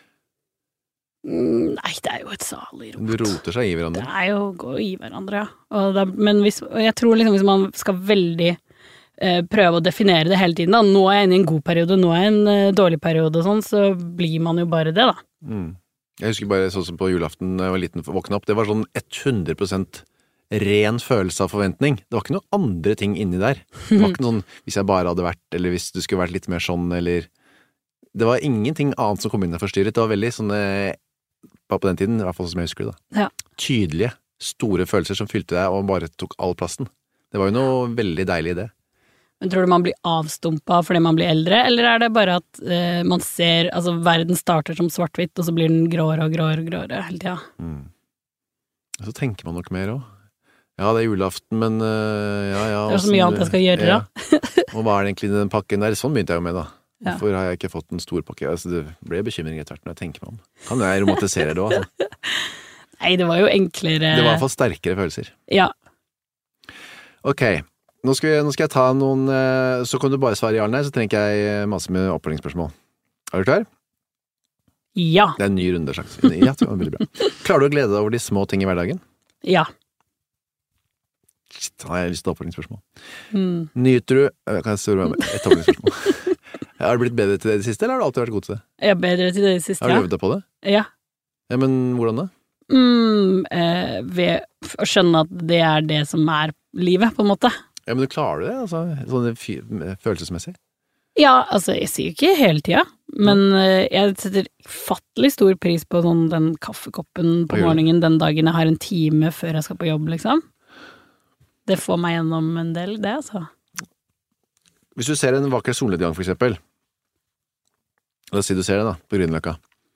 Nei, det er jo et salig rot. Du roter seg i hverandre? Det er jo å gå i hverandre, ja. Og da, men hvis, og jeg tror liksom hvis man skal veldig eh, prøve å definere det hele tiden da. Nå er jeg inne i en god periode, nå er jeg i en eh, dårlig periode og sånn, så blir man jo bare det da. Mm. Jeg husker bare sånn som på julaften da jeg var liten våkna opp, det var sånn hundre prosent ren følelse av forventning. Det var ikke noe andre ting inni der. Det var ikke noe sånn, hvis jeg bare hadde vært, eller hvis du skulle vært litt mer sånn, eller det var ingenting annet som kom inn og forstyrret. Det var veldig sånne, bare på den tiden, i hvert fall som jeg husker det da. Ja. Tydelige, store følelser som fylte deg og bare tok all plassen. Det var jo noe veldig deilig i det. Men tror du man blir avstumpet fordi man blir eldre, eller er det bare at eh, man ser, altså verden starter som svart-hvitt, og så blir den gråere og gråere og gråere hele tida? Mm. Så tenker man nok mer også. Ja, det er julaften, men uh, ja, ja. Det er så mye annet jeg skal gjøre, ja. Og hva er det egentlig i den pakken der? Sånn begynte jeg jo med da. Ja. Hvorfor har jeg ikke fått en stor pakke? Altså, det ble bekymring etter hvert når jeg tenker meg om. Kan jeg romantisere det også, altså? Nei, det var jo enklere. Det var i hvert fall sterkere følelser. Ja. Ok, nå skal, jeg, nå skal jeg ta noen, uh, så kan du bare svare ja eller nei, så trenger jeg masse med oppfølgingsspørsmål. Er du klar? Ja. Det er en ny runde, slags. Ja, det var veldig bra. Klarer du å glede deg over de små ting i hverdagen? Ja. Shit, har jeg lyst til oppfølgingsspørsmål. Mm. Nyter du, kan jeg spørre meg et oppfølgingsspørsmål? Har du blitt bedre til det i det siste, eller har du alltid vært god til det? Jeg er bedre til det siste, Har du ja. øvd deg på det? Ja. Ja, men hvordan da? Mm, eh, ved å skjønne at det er det som er livet, på en måte. Ja, men du klarer det, altså, sånn fy- følelsesmessig? Ja, altså, jeg sier jo ikke hele tida, men eh, jeg setter fattelig stor pris på sånn, den kaffekoppen på Hva gjør du? morgenen den dagen jeg har en time før jeg skal på jobb, liksom. Det får meg gjennom en del, det, altså. Hvis du ser en vakker solnedgang, for eksempel, la oss si du ser det da, på Grünerløkka.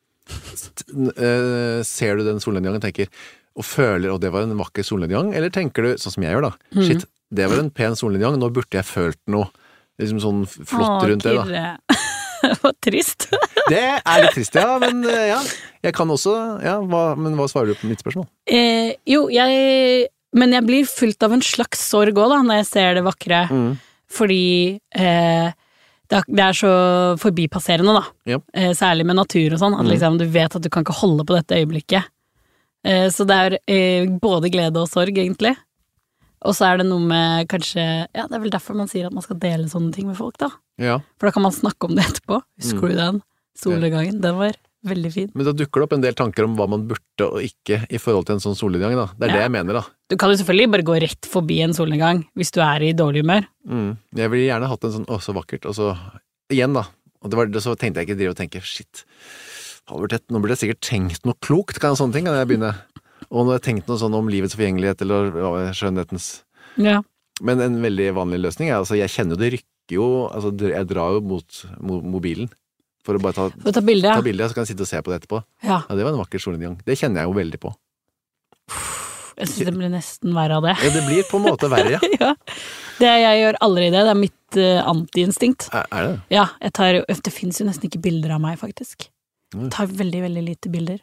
Uh, ser du den solnedgangen og tenker, og føler, og det var en vakker solnedgang, eller tenker du, sånn som jeg gjør da, Mm. shit, det var en pen solnedgang, nå burde jeg følt noe, liksom sånn flott Å, rundt det da. Kyrre. Det var trist. Det er litt trist, ja, men uh, ja, jeg kan også, ja, hva, men hva svarer du på mitt spørsmål? Eh, jo, jeg Men jeg blir fullt av en slags sorg også da, når jeg ser det vakre. Mm. Fordi eh, det, er, det er så forbipasserende da. Ja. Eh, særlig med natur og sånn. At Mm. liksom, du vet at du kan ikke holde på dette øyeblikket. Eh, så det er eh, både glede og sorg, egentlig. Og så er det noe med kanskje, ja, det er vel derfor man sier at man skal dele sånne ting med folk da. Ja, For da kan man snakke om det etterpå. Husker Mm. du den solnedgangen? Den var veldig fin. men da dukker det opp en del tanker om hva man burde og ikke i forhold til en sånn solnedgang da. Det er Ja. det jeg mener da. Du kan jo selvfølgelig bare gå rett forbi en solnedgang hvis du er i dårlig humør. Mm. Jeg ville gjerne hatt en sånn, å så vakkert, og så igjen da, og det var det, så tenkte jeg ikke drive og tenke, shit, Halvard, nå burde jeg sikkert tenkt noe klokt, kan sånne ting, kan jeg begynne. Og nå har jeg tenkt noe sånn om livets forgjengelighet, eller ja, skjønnhetens. Ja. Men en veldig vanlig løsning er, altså, jeg kjenner jo det rykker jo, altså, jeg drar jo mot mo mobilen, for å bare ta, For å ta bilde, ta ja. bildet, så kan jeg sitte og se på det etterpå. Ja. Ja, det var en vakker solnedgang. Det kjenner jeg jo veldig på. Jeg synes det blir nesten verre av det. Ja, det blir på en måte verre, ja. Ja. Det jeg gjør aldri det, det er mitt uh, anti-instinkt. Er, er det? Ja, jeg tar jo, det finnes jo nesten ikke bilder av meg, faktisk. Mm. Jeg tar veldig, veldig lite bilder.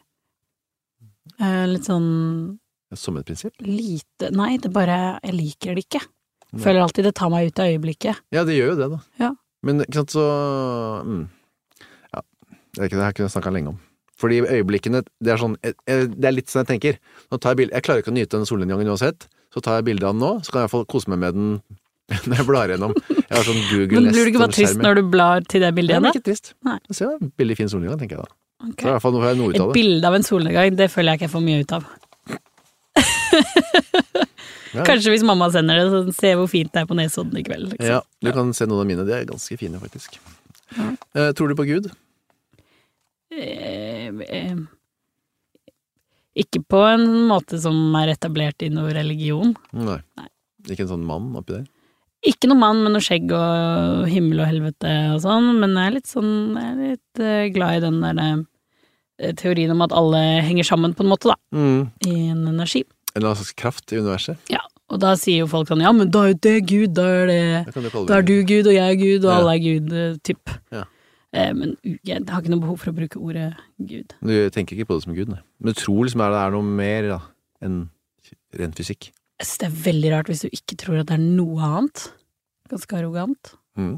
Uh, litt sånn Som et prinsipp? lite, nei, det bare, jeg liker det ikke. Nei. Føler alltid det tar meg ut av øyeblikket. Ja, det gjør jo det da. Ja. Men ikke sant, så mm, ja, det er ikke det her kunne jeg snakket lenge om. Fordi øyeblikkene, det er sånn, jeg, jeg, det er litt sånn jeg tenker, nå tar jeg bilder, jeg klarer ikke å nyte den solnedgangen uansett, så tar jeg bilder av den nå, så kan jeg i hvert fall kose meg med den når jeg blar gjennom. Jeg har sånn Google Men Nest. blir du ikke bare trist når du blar til det bildet Nei, igjen men da? ikke trist. Nei. Det ser en veldig fin solnedgang, tenker jeg da. Ok. Så i hvert fall nå får jeg noe ut Et av det. bilde av en solnedgang, det føler jeg ikke jeg får mye ut av. Ja. Kanskje hvis mamma sender det, så se hvor fint det er på Nesodden i kveld. Liksom. Ja, du kan se noen av mine, de er ganske fine faktisk. Ja. Eh, tror du på Gud? Eh, eh, ikke på en måte som er etablert i noe religion. Nei. Nei. Ikke en sånn mann oppi der? Ikke noe mann med noe skjegg og himmel og helvete og sånn, men jeg er litt sånn, jeg er litt eh, glad i den der eh, teorien om at alle henger sammen på en måte da, Mm. i en energi. En eller annen slags kraft i universet? Ja, og da sier jo folk sånn, ja, men da er jo det Gud, da er det, Det kan du kalle da er det. du Gud og jeg er Gud og Ja. alle er Gud, eh, typ. Ja. Eh, men u- jeg har ikke noe behov for å bruke ordet Gud. Du tenker ikke på det som Gud, nei. Men du tror liksom det er noe mer da, enn rent fysikk. Jeg synes det er veldig rart hvis du ikke tror at det er noe annet. Ganske arrogant. Mm.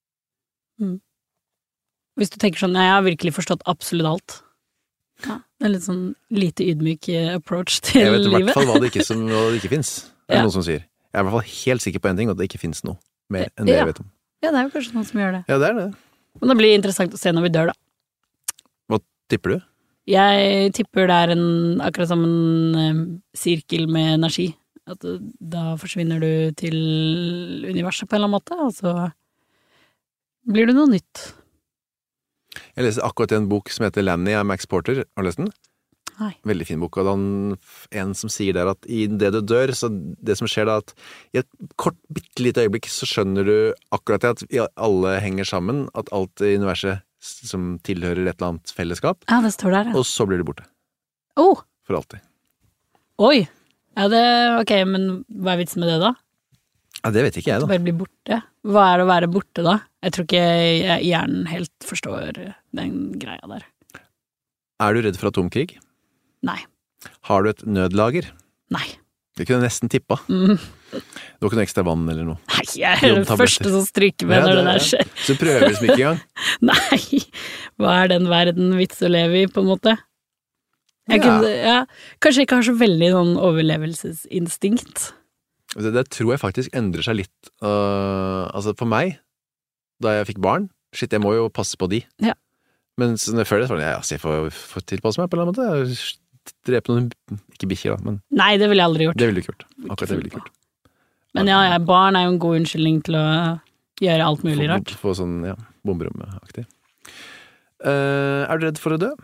Hvis du tenker sånn, ja, jeg har virkelig forstått absolutt alt. Ja, det er litt sånn lite ydmyk eh, approach til Jeg vet i hvert livet. fall hva det ikke, som, hva det ikke finnes. Det er Ja. noen som sier. Jeg er i hvert fall helt sikker på en ting, at det ikke finnes noe. mer enn det Ja. jeg vet om. Ja, det er jo kanskje noen som gjør det. Ja, det er det. Men det blir interessant å se når vi dør, da. Hva tipper du? Jeg tipper det er en, akkurat som en eh, sirkel med energi. At du, da forsvinner du til universet på en eller annen måte, og så blir det noe nytt. Jeg leser akkurat en bok som heter Lanny av Max Porter. Har du lest den? Nei. Veldig fin bok, og han, en som sier der at i det du dør, så det som skjer da, at i et kort, bittelite øyeblikk så skjønner du akkurat det at vi alle henger sammen, at alt i universet som tilhører et eller annet fellesskap, Ja, det står der, ja. og så blir du borte. Oh, For alltid. oi! Ja, det, ok, men hva er vitsen med det da? Ja, det vet ikke jeg Du da. bare blir borte. Hva er det å være borte da? Jeg tror ikke jeg, hjernen helt forstår den greia der. Er du redd for atomkrig? Nei. Har du et nødlager? Nei. Det kunne jeg nesten tippa. Mm. Du har ikke noe ekstra vann eller noe. Nei, jeg er den Jobbtabletter. første som stryker med Ja, når det det- der ja. skjer. Så du prøver liksom ikke engang. Nei, hva er den verden vits å leve i, på en måte? Jeg Ja. kunne, ja, kanskje jeg ikke har så veldig sånn overlevelsesinstinkt. Det, det tror jeg faktisk endrer seg litt. Uh, altså for meg, da jeg fikk barn, shit, jeg må jo passe på de. Ja. Men så når jeg før det, så var det, ja, altså, jeg får, får tilpasse meg på en eller annen måte. Jeg dreper noen, ikke bikkjer da, men Nei, det ville jeg aldri gjort. det ville du ikke gjort. Akkurat det ville du ikke gjort. Men ja, ja, barn er jo en god unnskyldning til å gjøre alt mulig rart. Få, få sånn, ja, bomberommet-aktig. Uh, er du redd for å dø?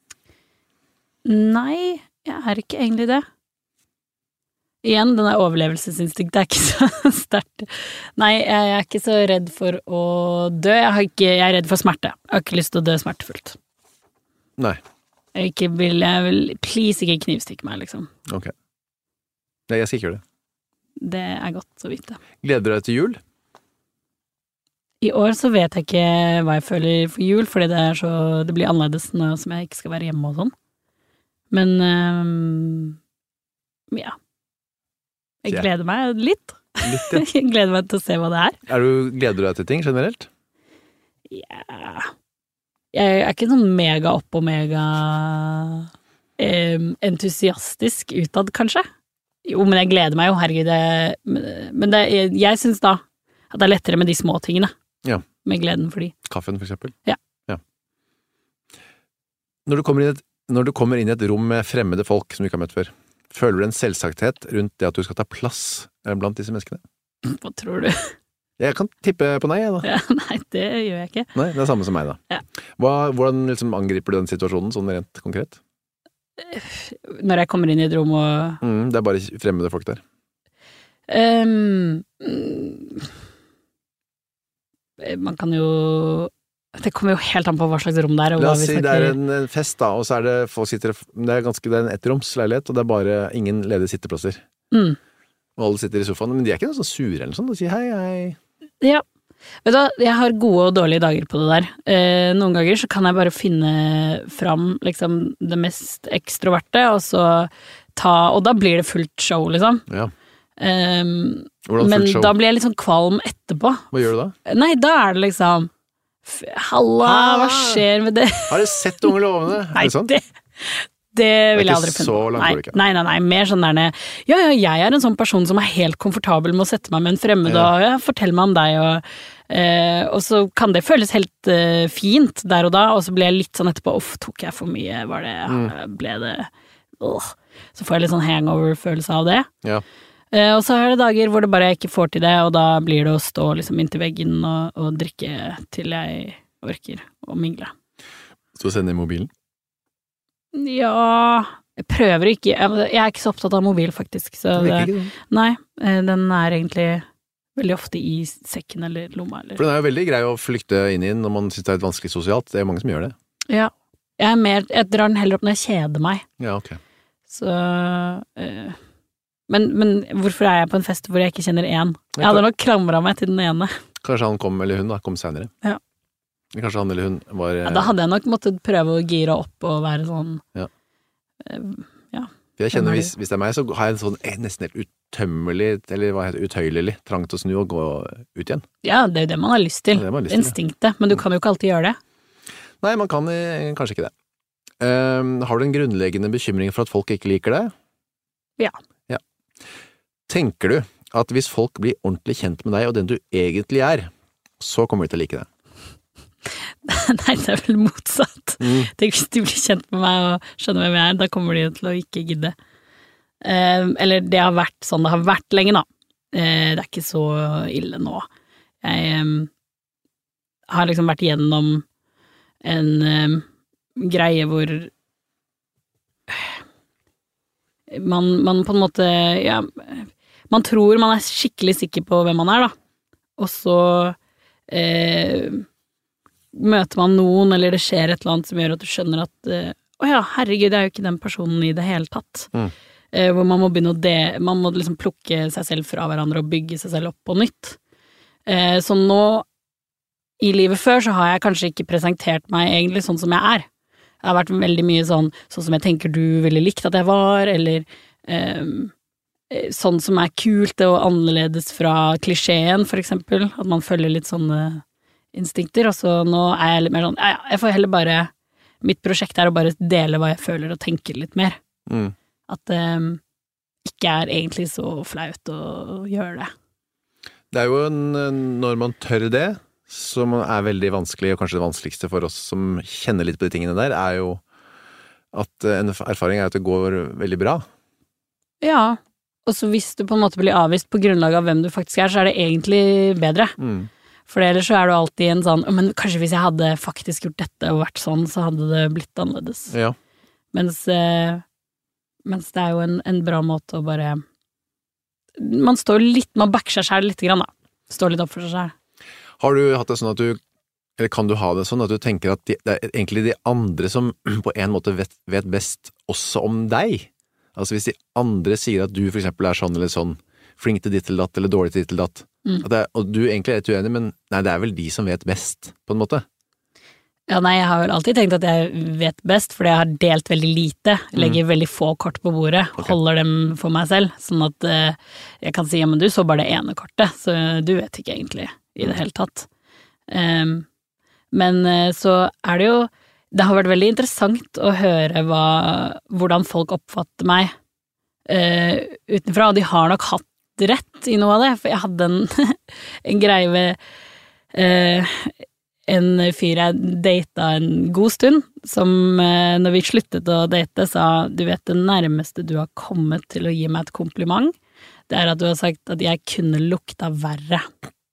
Nei, jeg er ikke egentlig det. Igjen, denne overlevelsesinstinktet er ikke så sterkt. Nei, jeg er ikke så redd for å dø. Jeg, har ikke, jeg er redd for smerte. Jeg har ikke lyst til å dø smertefullt. Nei, Jeg, ikke vil, jeg vil please ikke knivstikke meg, liksom. ok. Nei, jeg skal ikke gjøre det. Det er godt å vite. Gleder du deg til jul? I år så vet jeg ikke hva jeg føler for jul, fordi det er så, det blir annerledes nå som jeg ikke skal være hjemme og sånn. Men, øhm, ja. Jeg Ja. gleder meg litt. Litt, ja. Jeg gleder meg til å se hva det er. Er du, gleder du deg til ting generelt? Ja. Jeg er ikke sånn mega opp og mega em, entusiastisk utad, kanskje. Jo, men jeg gleder meg jo, herregud. Jeg, men- men det, jeg, jeg syns da at det er lettere med de små tingene. Ja. Med gleden for de. Kaffen, for eksempel? Ja. ja. Når, du kommer inn i et, når du kommer inn i et rom med fremmede folk som du ikke har møtt før, føler du en selvsagthet rundt det at du skal ta plass blant disse menneskene? Hva tror du? Jeg kan tippe på nei, jeg da. Ja, nei, det gjør jeg ikke. Nei, det er samme som meg da. Ja. Hva, hvordan liksom angriper du den situasjonen, sånn rent konkret? Når jeg kommer inn i et rom og Mm, det er bare fremmede folk der. um, mm, Man kan jo Det kommer jo helt an på hva slags rom det er. Og La hva oss vi si det snakker. er en en fest da, og så er det folk sitter, det er ganske, det er en ettromsleilighet, og det er bare ingen ledige sitteplasser. Mm. Og alle sitter i sofaen, men de er ikke noe sånn sure eller noe sånt, de sier hei, hei. Ja. Vet du hva, jeg har gode og dårlige dager på det der. Eh, noen ganger så kan jeg bare finne fram liksom det mest ekstroverte, og så ta Og da blir det fullt show, liksom. Ja. Um, Hvordan men fullt show? da blir jeg litt sånn kvalm etterpå. Hva gjør du da? Nei, da er det liksom f- Halla, hva Ah. skjer med det? Har du sett Unge lovende? Nei, Er det sånn? det, det vil jeg ikke aldri finne så på. langt Nei, går det ikke. nei, nei, nei, mer sånn der nede. Ja, ja, jeg er en sånn person som er helt komfortabel med å sette meg med en fremmed, Ja. og ja, fortell meg om deg, og, eh, og så kan det føles helt eh, fint der og da, og så blir jeg litt sånn etterpå, uff, tok jeg for mye, var det, Mm. ble det, åh. Så får jeg litt sånn hangover-følelse av det. Ja. Eh, og så er det dager hvor det bare jeg ikke får til det, og da blir det å stå liksom inntil veggen og, og drikke til jeg orker å mingle. Så sender i mobilen. Ja, jeg prøver ikke. Jeg, jeg er ikke så opptatt av mobil, faktisk. Så Det det, virker ikke sånn. nei, eh, den er egentlig veldig ofte i sekken eller lomma. Eller. For den er jo veldig grei å flykte inn i den når man synes det er litt vanskelig sosialt. Det er mange som gjør det. Ja. Jeg, er mer, jeg drar den heller opp når jeg kjeder meg. Ja, ok. Så eh, men, men hvorfor er jeg på en fest hvor jeg ikke kjenner én? Jeg hadde nok klamra meg til den ene. Kanskje han kom, eller hun da, kom senere. Ja. Kanskje han eller hun var... Ja, da hadde jeg nok måttet prøve å gire opp og være sånn Ja. eh, For jeg kjenner, Hvem er hvis, hvis det er meg, så har jeg en sånn eh, nesten helt utømmelig, eller hva heter det, utøyelig, trang til å snu og gå ut igjen. Ja, det er jo det man har lyst til. Det er det man har lyst til, ja. Instinktet. Men du kan jo ikke alltid gjøre det. Nei, man kan eh, kanskje ikke det. Ehm, har du en grunnleggende bekymring for at folk ikke liker deg? Ja. Ja. Tenker du at hvis folk blir ordentlig kjent med deg og den du egentlig er, så kommer de til å like det. Nei, det er vel motsatt. Mm. Tenk hvis de blir kjent med meg og skjønner hvem jeg er, da kommer de til å ikke gidde. Eh, eller det har vært sånn det har vært lenge da. Eh, det er ikke så ille nå. Jeg eh, har liksom vært gjennom en eh, greie hvor man, man på en måte, ja, man tror man er skikkelig sikker på hvem man er da. Og så eh, møter man noen, eller det skjer et eller annet som gjør at du skjønner at eh, å ja, herregud, det er jo ikke den personen i det hele tatt. Mm. Eh, hvor man må begynne å de, man må liksom plukke seg selv fra hverandre og bygge seg selv opp på nytt. Eh, så nå, i livet før, så har jeg kanskje ikke presentert meg egentlig sånn som jeg er. Jeg har vært veldig mye sånn, sånn som jeg tenker du ville likt at jeg var, eller eh, sånn som er kult og annerledes fra klisjeen, for eksempel. At man følger litt sånne instinkter, og så nå er jeg litt mer sånn, ja, ja, jeg får heller bare, mitt prosjekt er å bare dele hva jeg føler og tenker litt mer. Mm. At det um, ikke er egentlig så flaut å gjøre det. Det er jo en, når man tør det, som er veldig vanskelig, og kanskje det vanskeligste for oss som kjenner litt på de tingene der, er jo at en erfaring er at det går veldig bra. Ja, og så hvis du på en måte blir avvist på grunnlag av hvem du faktisk er, så er det egentlig bedre. Mm. For ellers så er du alltid en sånn, men kanskje hvis jeg hadde faktisk gjort dette og vært sånn, så hadde det blitt annerledes. Ja. Mens, eh, mens det er jo en, en bra måte å bare, man står litt, man backer seg selv litt grann da. Står litt opp for seg selv. Har du hatt det sånn at du, eller kan du ha det sånn at du tenker at de, det er egentlig de andre som på en måte vet, vet best også om deg? Altså hvis de andre sier at du for eksempel er sånn eller sånn, flink til ditt eller datt, eller dårlig til ditt eller datt, mm. at det er, og du egentlig er litt uenig, men nei, det er vel de som vet best, på en måte? Ja, nei, jeg har vel alltid tenkt at jeg vet best, fordi jeg har delt veldig lite, legger mm. veldig få kort på bordet, okay. Holder dem for meg selv, sånn at uh, jeg kan si, ja, men du så bare det ene kortet, så du vet ikke egentlig i det hele tatt. Um, men uh, så er det jo, det har vært veldig interessant å høre hva, hvordan folk oppfatter meg uh, utenfra, og de har nok hatt rett i noe av det, for jeg hadde en, en greie ved uh, en fyr jeg data en god stund, som uh, når vi sluttet å date sa, du vet det nærmeste du har kommet til å gi meg et kompliment, det er at du har sagt at jeg kunne lukta verre.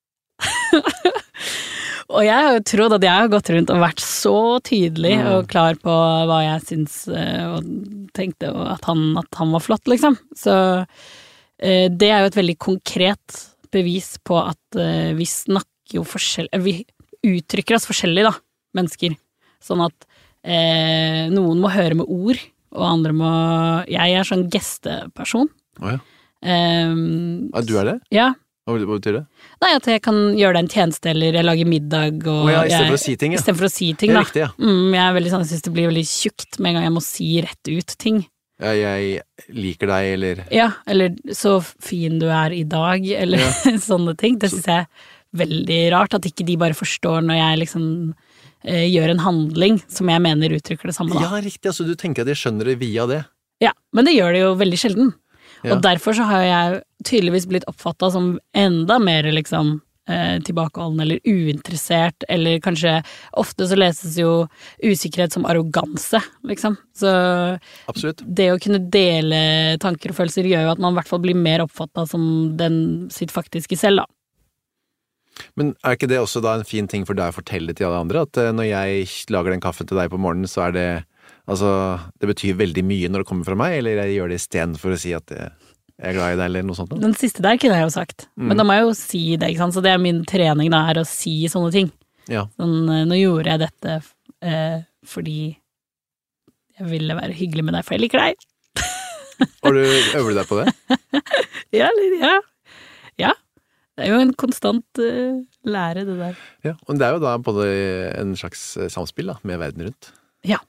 Og jeg har jo trodd at jeg har gått rundt og vært så tydelig mm. og klar på hva jeg syns uh, og tenkte og at, han, at han var flott, liksom. Så det er jo et veldig konkret bevis på at uh, vi snakker jo forskjellig, vi uttrykker oss forskjellig da, mennesker. Sånn at uh, noen må høre med ord, og andre må, jeg er sånn gesteperson. Å ja. Um, ja, du er det? Ja. Hva, hva betyr det? Nei, at jeg kan gjøre deg en tjeneste, eller jeg lager middag, og oh, ja, i stedet for å si ting, ja. I stedet for å si ting, da. Riktig, ja. Mm, jeg er veldig sånn, jeg synes det blir veldig tjukt med en gang jeg må si rett ut ting. Ja, jeg liker deg, eller... Ja, eller så fin du er i dag, eller ja. Sånne ting. Det synes jeg er veldig rart, at ikke de bare forstår når jeg liksom eh, gjør en handling som jeg mener uttrykker det samme da. Ja, riktig, altså du tenker at jeg skjønner det via det. Ja, men det gjør det jo veldig sjelden. Ja. Og derfor så har jeg tydeligvis blitt oppfattet som enda mer liksom tilbakeholden eller uinteressert, eller kanskje ofte så leses jo usikkerhet som arroganse, liksom. Så absolutt. Det å kunne dele tanker og følelser gjør jo at man i hvert fall blir mer oppfattet som den sitt faktiske selv, da. Men er ikke det også da en fin ting for deg å fortelle til alle andre, at når jeg lager den kaffen til deg på morgenen, så er det, altså, det betyr veldig mye når det kommer fra meg, eller jeg gjør det i stedet for å si at det jeg er glad i deg, eller noe sånt? Den siste der kunne jeg jo sagt. Mm. Men da må jeg jo si det, ikke sant? Så det er min trening da, er å si sånne ting. Ja. Sånn, nå gjorde jeg dette eh, fordi jeg ville være hyggelig med deg, for jeg liker deg. Har du øver deg på det? Ja, ja. Ja. Det er jo en konstant uh, lære, det der. Ja, og det er jo da både en slags samspill da, med verden rundt. Ja.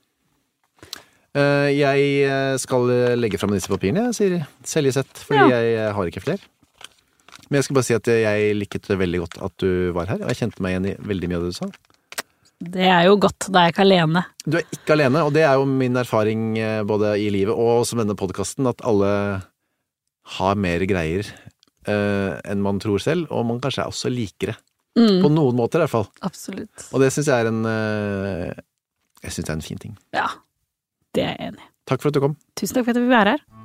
Jeg skal legge frem disse papirene, jeg sier Seljeseth, fordi ja. Jeg har ikke flere. Men jeg skal bare si at jeg likte veldig godt at du var her, og jeg kjente meg igjen i veldig mye av det du sa. Det er jo godt, da er jeg ikke alene. Du er ikke alene, og det er jo min erfaring både i livet og som denne podcasten, at alle har mer greier eh, enn man tror selv, og man kanskje er også likere. Mm. På noen måter i hvert fall. Absolutt. Og det synes jeg er en eh, jeg synes det er en fin ting. Ja, det er jeg enig i. Takk for at du kom. Tusen takk for at du vil være her.